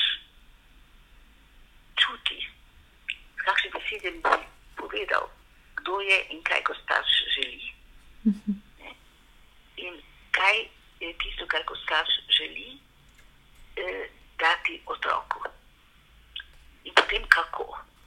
čuti, s kakšnim besedem bi povedal, kdo je in kaj kot starš želi. Uh-huh. In kaj je tisto, kar kot starš želi eh, dati otroku. In potem kako.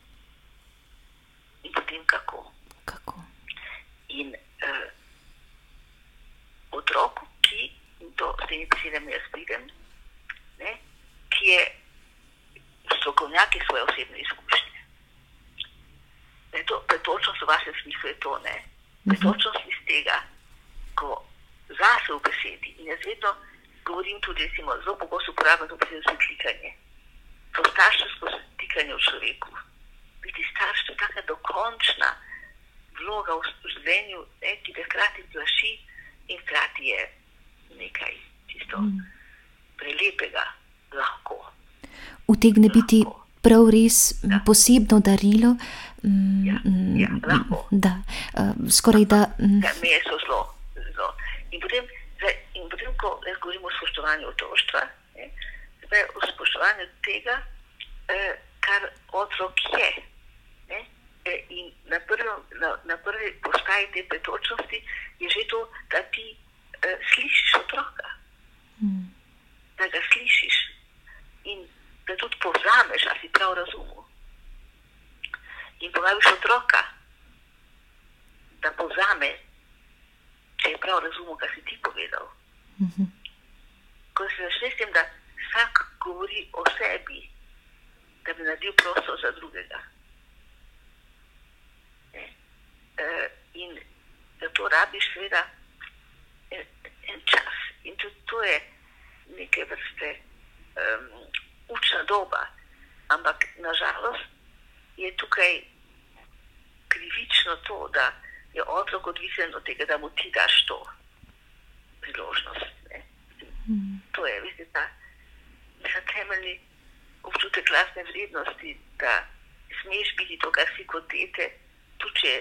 In potem kako. Kako. In eh, otroku, ki, in to s temi besedami jaz pridem, ne, ki je strokovnjaki svoje osebne izkušnje. Ne, to, pretočnost v vašem smislu je to, ne. Pretočnost iz tega, ko zase v besedi, in jaz vedno govorim tudi, recimo, zelo pogosto uporabljam to besedo stikanje. To starševsko stikanje v človeku. Biti starš, to je taka dokončna vloga v življenju, ne, ki te hkrati plaši in hkrati je nekaj čisto mm. prelepega, lahko. Utegne lahko. biti prav res da. Posebno darilo. Mm, ja, ja, lahko. Da, uh, skoraj da... Mm. Ja, meje so zelo, zelo. In potem, in potem, ko jaz govorim o spoštovanju otroštva, ne, zdaj o spoštovanju tega, eh, kar otrok je. Ne, eh, in na, prv, na, na prvi postaji te pretočnosti je že to, da ti eh, slišiš otroka. Mm. Da ga slišiš in da tudi povzameš, a si prav razumel. In povabiš otroka, da povzame, če je prav razumel, kar si ti povedal. Mm-hmm. Ko se začne s tem, da vsak govori o sebi, da bi naredil prostor za drugega. E, e, in da to rabiš seveda en, en čas. In tudi to je neke vrste um, učna doba. Ampak nažalost je tukaj krivično to, da je otrok odvisen od tega, da mu ti daš to priložnost. Ne? Mm. To je, veste, ta, ta temeljni občutek lastne vrednosti, da smeš biti to, kar si kot dete, tudi če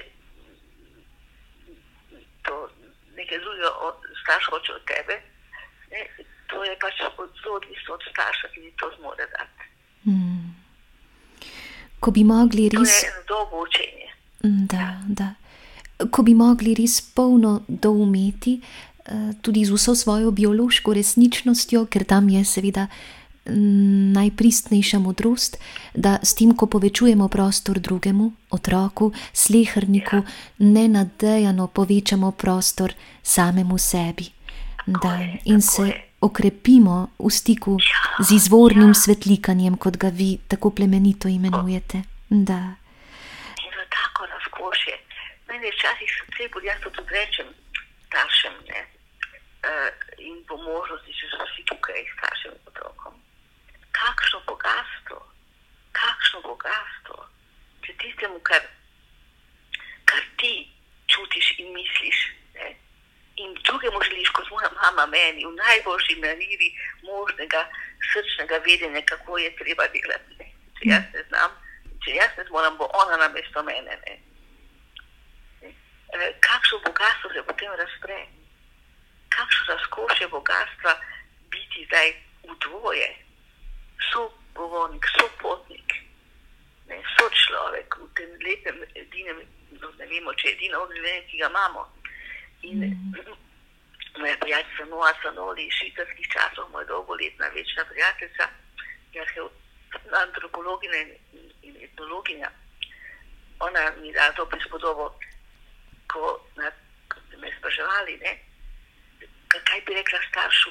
to nekaj drugega starš hoče od tebe, ne? To je pač zelo odvisno od starša, ki ti to zmore dati. Mm. Ko bi mogli res... To je eno dolgo učenje. Da, da. Ko bi mogli res polno doumeti, tudi z vso svojo biološko resničnostjo, ker tam je seveda najpristnejša modrost, da s tem, ko povečujemo prostor drugemu, otroku, sleherniku, ja. nenadejano povečamo prostor samemu sebi. Da, je, in se je. Okrepimo v stiku ja, z izvornim ja. svetlikanjem, kot ga vi tako plemenito imenujete. Da. In za tako razkošje. Meni je včasih srce, bolj jaz to tudi rečem staršem, ne, uh, in po možnosti, če so vsi tukaj staršem in otrokom. Kakšno bogatstvo, kakšno bogatstvo, če tistemu, kar, kar ti čutiš in misliš, ne, in drugemu želiš, kot moja mama meni, v najboljši maniri možnega srčnega vedenja, kako je treba delati. Ne. Če jaz ne znam, če jaz ne zmoram, bo ona namesto mene. Ne. Ne. E, kakšno bogatstvo se potem razpre? Kakšno razkošje bogatstva biti zdaj v dvoje, sogovornik, sopotnik, ne, sočlovek v tem lepem, edinem, no, ne vemo, če je edino življenje, ki ga imamo. In mm. moja prijateljica Noa Sanoli iz švicarskih časov, moja dolgoletna večna prijateljica, je antropologina in, in etnologinja, ona mi da to prispodobo, ko, na, ko ste me spraševali, ne, kaj bi rekla staršu.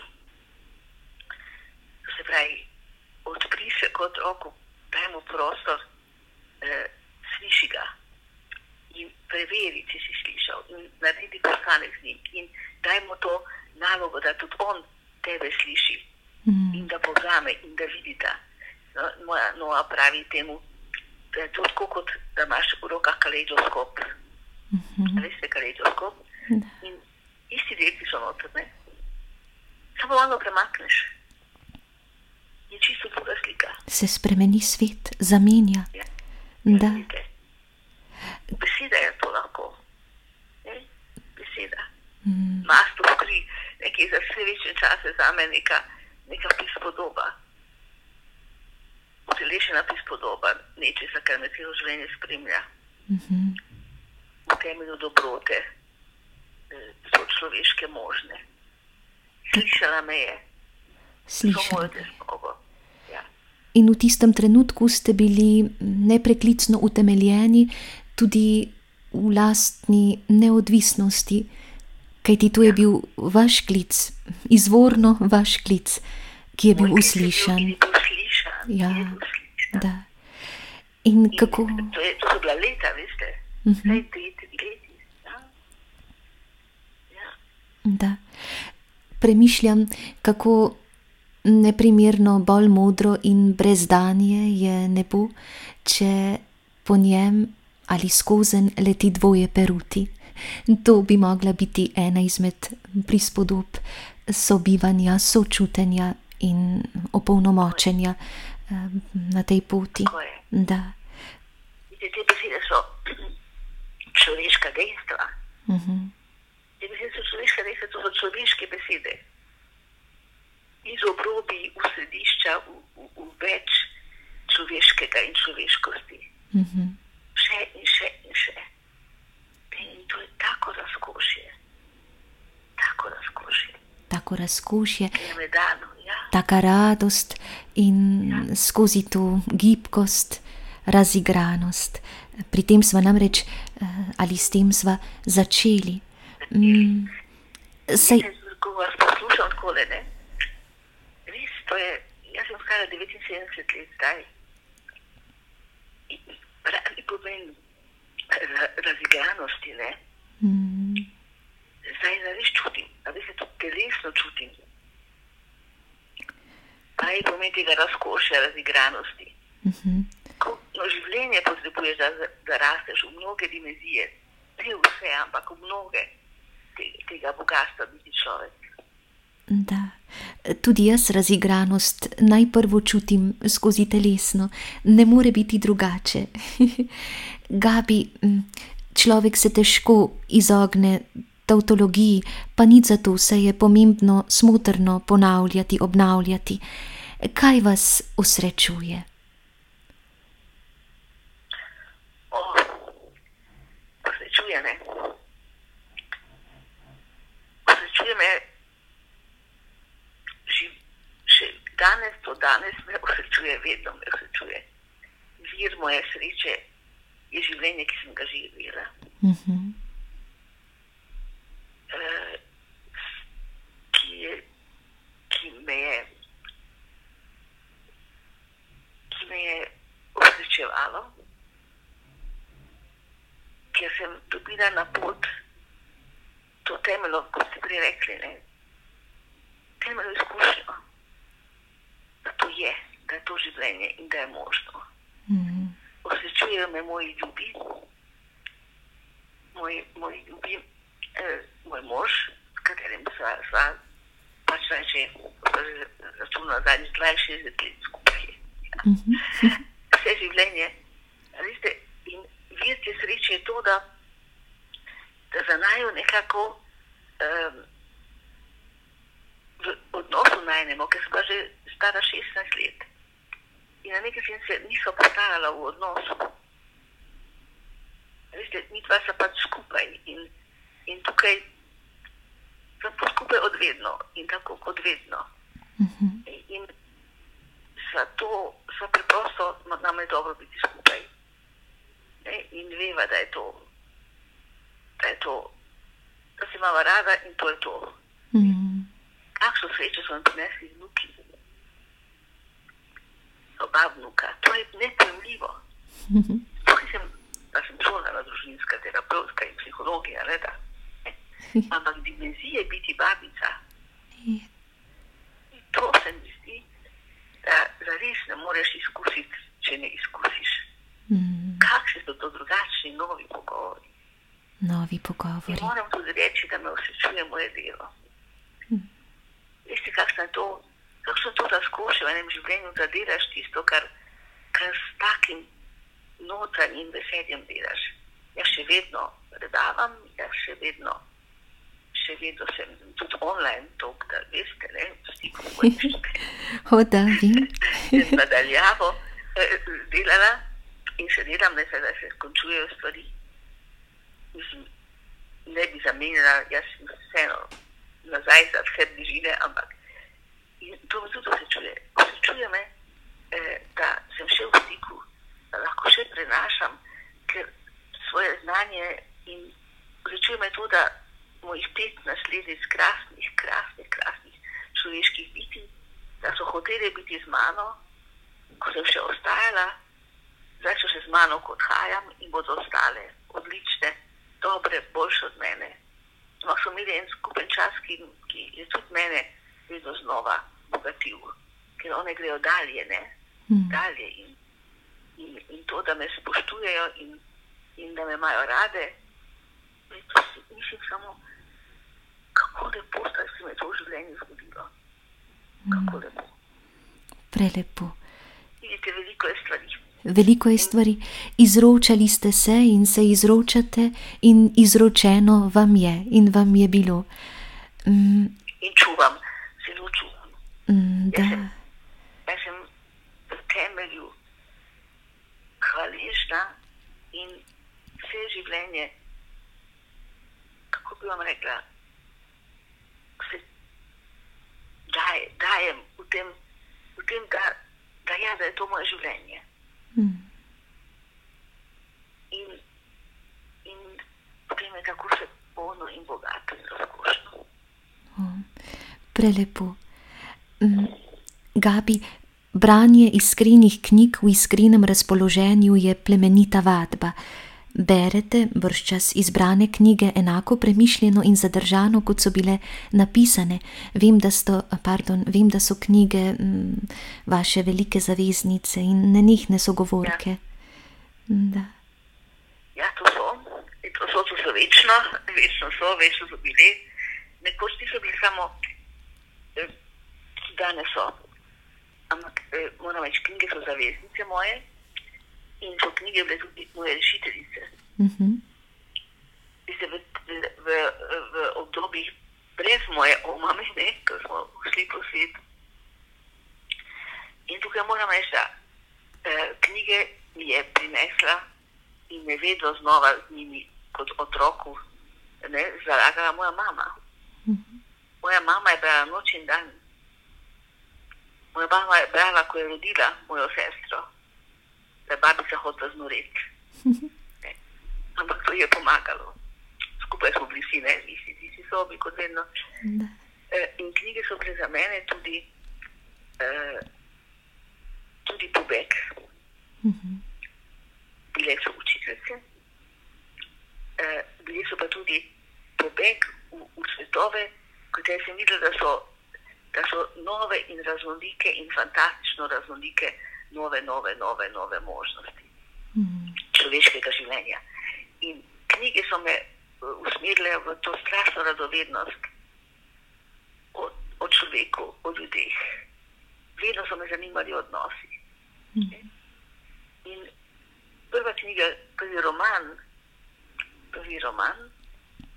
To se pravi, odpri se kot oko, dajmo prostor, eh, sliši ga in preveri, če si slišal in naredi postanek z njim in dajmo to nalogo, da tudi on tebe sliši mm. in da povzame in da vidita. No, moja Noa pravi temu, da je to tako kot, da imaš v rokah kaleidoskop. Mm-hmm. Veste, kaleidoskop? Da. In isti delci so noter, ne? Samo malo premakneš. Je čisto druga slika. Se spremeni svet, zamenja. Ja. Da. Beseda je to lahko. Ne? Beseda. Mm. Masto skri, nekaj za vse večne čase zame neka, neka prispodoba. Utelešena prispodoba nečesa, kar me celo življenje spremlja. Mm-hmm. V temelju dobrote, so človeške možne. Slišala me je. Slišala me je. Ja. In v tistem trenutku ste bili nepreklicno utemeljeni tudi v lastni neodvisnosti, kajti to je ja. bil vaš klic, izvorno vaš klic, ki je bil Moj uslišan. Je bil uslišan. Ja, je bil uslišan. da. In, In kako... To, je, to so bila leta, veste. Uh-huh. Zdaj tretji leti. Ja. Ja. Da. Premišljam, kako neprimerno bolj modro in brezdanje je nebo, če po njem ali skozen leti dvoje peruti. To bi mogla biti ena izmed prispodob sobivanja, sočutenja in opolnomočenja na tej poti. Tako je. Da. Te besede so človeška dejstva. Uh-huh. Te besede so človeška dejstva, to so človeške besede. Iz obrobi v središča v, v, v več človeškega in človeškosti. Uh-huh. Še in še in še. In to je tako razkošje. Tako razkošje. Tako razkošje. Medano, ja. Taka radost in ja. skozi to gibkost, razigranost. Pri tem sva namreč, ali s tem sva začeli. Mm, saj... Ko vas poslušam takole, ne? Res, to je, jaz sem stara devetinsedemdeset let zdaj. In pravi pomen razigranosti, ne? Mm. Zdaj res čutim, a veste, to telesno čutim. Pravi pomen tega razkošja, razigranosti. Mm-hmm. Ko no, življenje potrebuješ, da, da rasteš v mnoge dimenzije, ne vse, ampak v mnoge te, tega bogatstva biti človek. Da, tudi jaz razigranost najprvo čutim skozi telesno, ne more biti drugače. Gabi, človek se težko izogne tautologiji, pa nič za to, vse je pomembno smotrno ponavljati, obnavljati. Kaj vas osrečuje? Osrečuje me. Osrečuje me, že, še danes, to danes me osrečuje, vedno me osrečuje. Vir moje sreče je življenje, ki sem ga živela. Uh-huh. Uh, ki, je, ki me je, ki me je osrečevalo. Ker sem dobila na pot to temeljno, kot ste prej rekli, ne, temeljno izkušnjo, da to je, da je to življenje in da je možno. Mm-hmm. Osrečujejo me moji ljubi, moj, moj ljubi, eh, moj mož, s katerim sva, sva pač najče računa zadnjih dvajset šestdeset let skupaj. Ja. Mm-hmm. Vse življenje, veste, in vir te sreče je to, da, da za naju nekako um, v odnosu najnemo, ker smo že stara šestnajst let. In na nekaj način se niso postajala v odnosu. Veste, mi dva sta pač skupaj in, in tukaj sem pa skupaj od vedno in tako kot vedno. Mhm. In sva to, sva preprosto, nam je dobro biti skupaj. Ne? In veva, da je to, da je to, da se imava rada in to je to. Mhm. Kakšno srečo so nam prinesli vnuki. Oba vnuka. To je nepojemljivo. Mhm. Tukaj sem, da sem šolana družinska terapevtka in psihologija, ne da. Ampak dimenzije biti babica, to se mi zdi, da zares ne moreš izkusiti, če ne izkusiš. Mhm. Kakšni so to drugačni novi pogovori. Novi In pogovori. moram tudi reči, da me osrečuje moje delo. Veste, kakšno je to, kakšno je to razkošje v enem življenju, da delaš tisto, kar, kar s takim notranjim veseljem delaš. Jaz še vedno predavam, jaz še vedno, še vedno sem tudi online, to, da veste, ne, v stiku vodišče. O, da, vem. Sem nadaljavo eh, delala in še delam, ne, da se končujejo stvari. Mislim, ne bi zamenjala, jaz sem vseeno nazaj za vse bližine, ampak in to me tudi osrečuje. Osrečuje me, eh, da sem še v stiku, da lahko še prenašam, ker svoje znanje in osrečuje me to, da mojih pet naslednic krasnih, krasnih, krasnih človeških biti, da so hoteli biti z mano, ko sem še ostajala, zdaj so še z mano, ko odhajam in bodo ostale odlične, dobre, boljše od mene. Ampak so imeli en skupen čas, ki, ki je tudi mene vedno znova bogatil, ker one grejo dalje, ne, Mhm. dalje in, in, in to, da me spoštujejo in, in da me imajo rade, to si mislim samo, kako lepo, da se mi to v življenju zgodilo. Kako lepo. Prelepo. Vidite, veliko je stvari. Veliko je stvari. Izročali ste se in se izročate in izročeno vam je in vam je bilo. Mm, In čuvam, zelo čuvam. mm, Jaz da, sem, jaz sem v temelju hvaležna in vse življenje, kako bi vam rekla, se daj, dajem v tem, v tem da, da, ja, da je to moje življenje. mm, In, in potem je tako vse polno in bogato in razkošno. o, prelepo. Mm, Gabi, branje iskrenih knjig v iskrenem razpoloženju je plemenita vadba. Berete bržčas izbrane knjige enako premišljeno in zadržano, kot so bile napisane. Vem, da, sto, pardon, vem, da so knjige mm, vaše velike zaveznice in nenehne sogovorke. Da. Ja, to so. In to so, to so večno, večno so, večno so bili. Nekoč niso bili samo, eh, danes so. Ampak eh, moram reči, knjige so zaveznice moje in so knjige bile tudi moje rešiteljice. Mhm. Veste, v, v, v, v obdobjih brez moje omame, ne, ko smo šli po svetu. In tukaj moram reči, da eh, knjige mi je prinesla in me vedno znova z njimi kot otroku ne, zalagala moja mama. Mhm. Moja mama je brala noč in dan. Moja mama je brala, ko je rodila mojo sestro, da je babica hotela znoreti. Ne. Ampak to ji je pomagalo. Skupaj smo bili vsi, ne, v isti, isti sobi kot vedno. Da. Eh, in knjige so bile za mene tudi, eh, tudi pobeg. Mhm. Bile so učiteljice, eh, bili so pa tudi pobeg v, v svetove, katere sem videla, da so, da so nove in raznolike in fantastično raznolike nove, nove, nove, nove možnosti Mhm. človeškega življenja. In knjige so me eh, usmerile v to strašno radovednost o, o človeku, o ljudeh. Vedno so me zanimali odnosi. Mhm. In prva knjiga, prvi roman, prvi roman,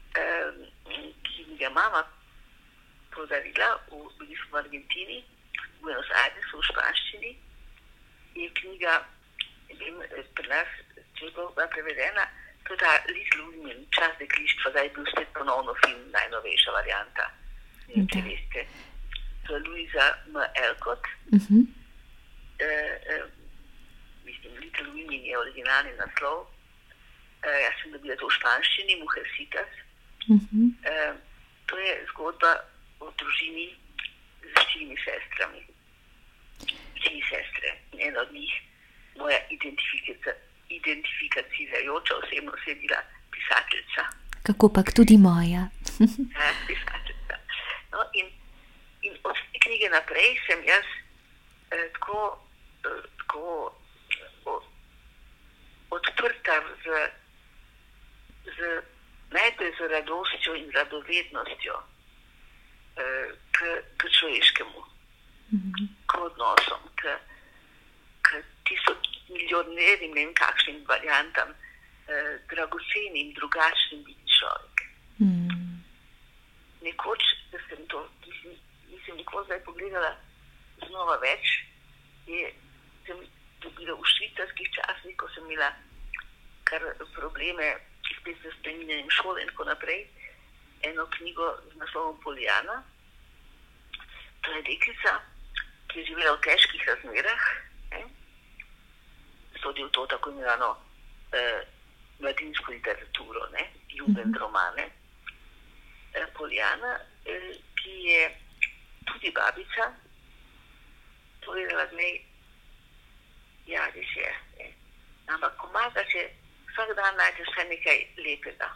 eh, ki mi ga mama podarila, v, bili smo v Argentini, Buenos Airesu v španščini, je knjiga, vem, pri nas, če je bila prevedena, to je ta Little Women, Čas deklištva, da je bil spet ponovno film, najnovejša varianta. Ne, če veste. To je Louisa M. Alcott. Uh-huh. Uh, uh, mislim, Little Women je originalni naslov. Uh, jaz sem dobila to v španščini, Mujercitas. Uh-huh. Uh, to je zgodba o družini z štirimi sestrami. Štiri sestre. Ena od njih, moja identifikacija, identifikacijajoča osebnost je bila pisateljica. Kako pak tudi moja. Ja, pisateljica. No, in, in od te knjige naprej sem jaz eh, tako, eh, tako o, odprta z, z, najprej z radostjo in radovednostjo eh, k, k človeškemu, Mm-hmm. k odnosom, k, k tisoč milijonernim, ne vem kakšnim variantam, eh, dragocenim, drugačnim biti človek. Mm. Nekoč, da sem to, nisem, nisem nikoli zdaj pogledala znova več, je, sem dobila v švicarskih časih, ko sem imela kar probleme spet z spreminjanjem šole in tako naprej, eno knjigo z naslovom Poljana. To je deklica, ki je živela v težkih razmerah, ne? Sodi v to tako imenovano eh, mladinsko literaturo, ne? Jugendromane. Eh, Poljana, eh, ki je tudi babica, povedala z njej, ja, res je, ne? Ampak pomaga, če vsak dan najdeš vse nekaj lepega.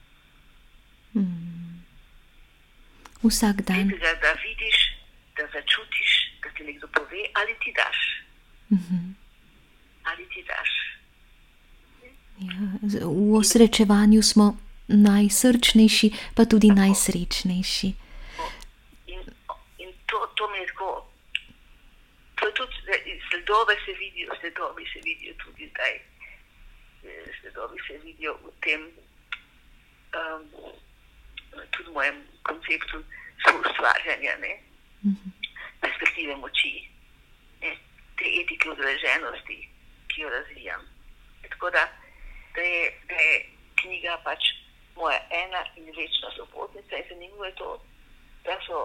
Mm. Vsak dan. Lepega, da vidiš, da začutiš, da ti nekdo pove, ali ti daš. Mm-hmm. Ali ti daš. Ja, v osrečevanju smo najsrčnejši, pa tudi tako najsrečnejši. In, in to, to mi je tako, to je tudi, sledove se vidijo, sledovi se vidijo tudi zdaj, sledovi se vidijo v tem, um, tudi v mojem konceptu soustvarjanja, ne? Mm-hmm. Perspektive moči, ne? Te etike udeleženosti, ki jo razvijam. Tako da, da, je, da je knjiga pač moja ena in večna sopotnica in zanimivo je to, da so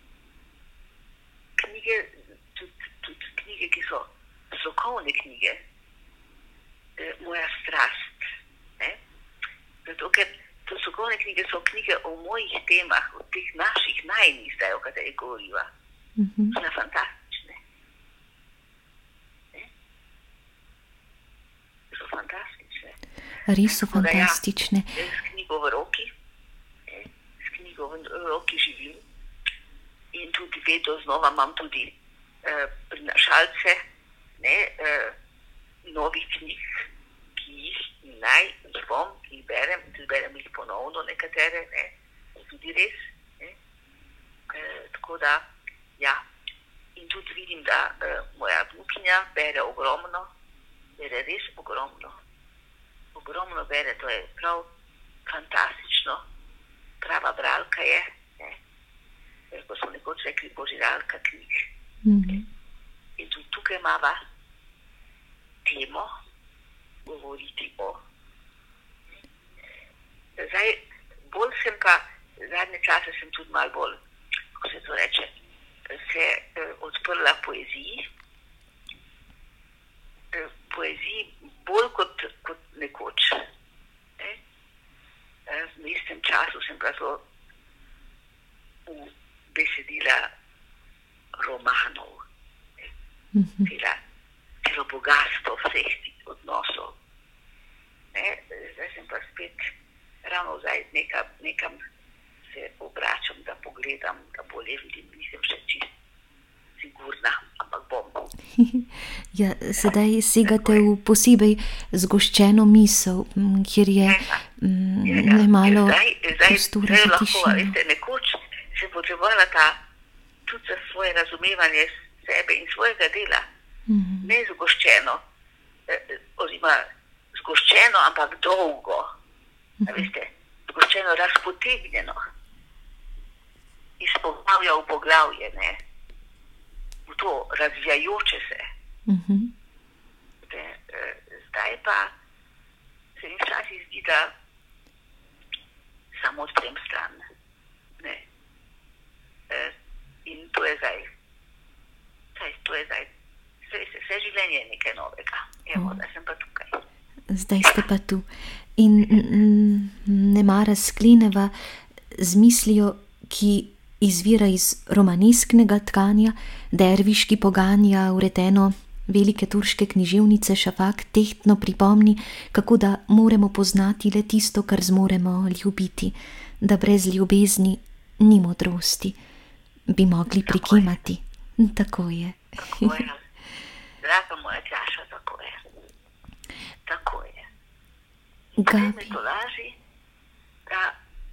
knjige, tudi, tudi knjige, ki so strokovne knjige, eh, moja strast. Ne? Zato, ker to strokovne knjige so knjige o mojih temah, o teh naših najnih zdaj, o katerih govoriva. Mm-hmm. So fantastične. Ne? So fantastične. Res so Tako da ja, fantastične. s knjigo v roki, ne? S knjigo v roki živim in tudi vedno znova imam tudi eh, prinašalce, ne, eh, novih knjig, ki jih naj bom, ki jih berem, in tudi berem jih ponovno nekatere, ne, tudi res. Ne. Eh, tako da, ja, in tudi vidim, da eh, moja vnukinja bere ogromno, bere res ogromno. Ogromno bere, to je prav fantastično, prava bralka je, ne. Eh, ko smo nekoč rekli požiralka knjig. Mm-hmm. In tudi tukaj imava temo govoriti o. Zdaj, bolj sem pa, zadnje čase sem tudi malo bolj, kako se to reče, se eh, odprla poeziji. Eh, poeziji bolj kot, kot nekoč. Ne? Eh, v istem času sem pa zelo v besedila romanov. Mm-hmm. Cela, celo bogatstvo vseh odnosov. Ne? Zdaj sem pa spet ravno zdaj nekam, nekam se obračam, da pogledam, da bolje vidim, nisem še čist sigurna, ampak bom. Ja, sedaj segate v posebej zgoščeno misel, kjer je m, ja, ja. le malo zdaj, zdaj, prostora zdaj za lahko, tišino. veste, nekoč sem potrebovala ta tudi za svoje razumevanje sebe in svojega dela, Mm-hmm. ne zgoščeno, eh, oziroma zgoščeno, ampak dolgo, mm-hmm. veste, zgoščeno razpotegnjeno, iz poglavja v poglavje, ne. v to razvijajoče se. Uh-huh. De, eh, zdaj pa se mi včasih zdi, da samo odprem stran. Ne. Eh, in to je zdaj, zdaj, to je zdaj, vse, vse življenje je nekaj novega. Evo, da sem pa tukaj. Zdaj ste pa tu. In ne mara skleneva z mislijo, ki izvira iz romanesknega tkanja, derviški poganja ureteno velike turške književnice Šafak tehtno pripomni, kako da moramo poznati le tisto, kar zmoremo ljubiti, da brez ljubezni ni modrosti. Bi mogli prikimati. Tako je. Tako je. Draga moja Tjaša, tako je. Tako je. Gabi. Me to laži, da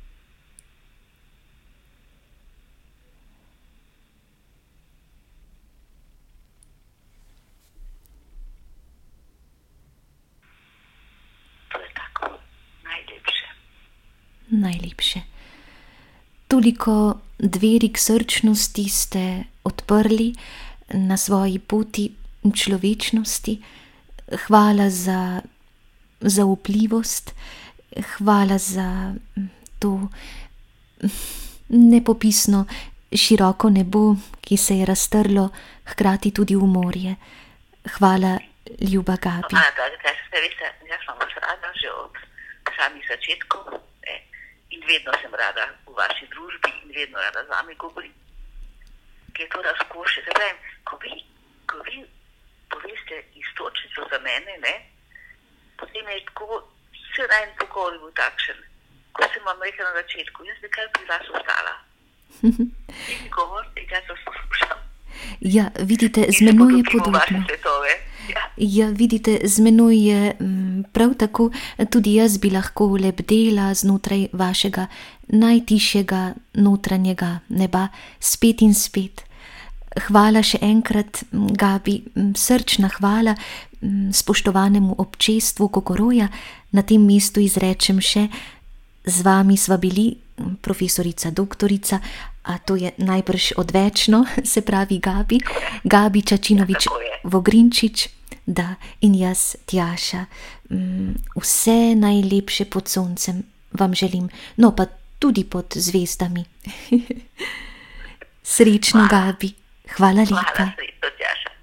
to je tako najlepše. Najlepše. Toliko dveri k srčnosti ste odprli na svoji poti človečnosti. Hvala za zaupljivost, hvala za to nepopisno široko nebo, ki se je raztrlo hkrati tudi v morje. Hvala, ljuba Gabi. Hvala, da ste veste, jaz sem vas rada že od samih začetkov, ne, in vedno sem rada v vaši družbi in vedno rada z vami govorim, ki je to razkošje. Se pravim, ko vi, ko vi poveste istočnico za mene, ne, potem je tako, vse najn pogovor je bil takšen, ko sem vam rekel na začetku, jaz bi kar pri vas ostala. In govorite, jaz vas poslušam. Ja, vidite, z menoj je podobno. Ja. Ja, vidite, z menoj je prav tako, tudi jaz bi lahko lebdela znotraj vašega najtišjega notranjega neba, spet in spet. Hvala še enkrat, Gabi, srčna hvala spoštovanemu občestvu Kokoroja. Na tem mestu izrečem še, z vami sva bili profesorica doktorica, a to je najbrž odvečno, se pravi Gabi, Gabi Čačinovič Vogrinčič, da, in jaz, Tjaša. Vse najlepše pod soncem vam želim, no pa tudi pod zvezdami. Srečno, Gabi. Hvala lepa. Hvala, srečno, Tjaša.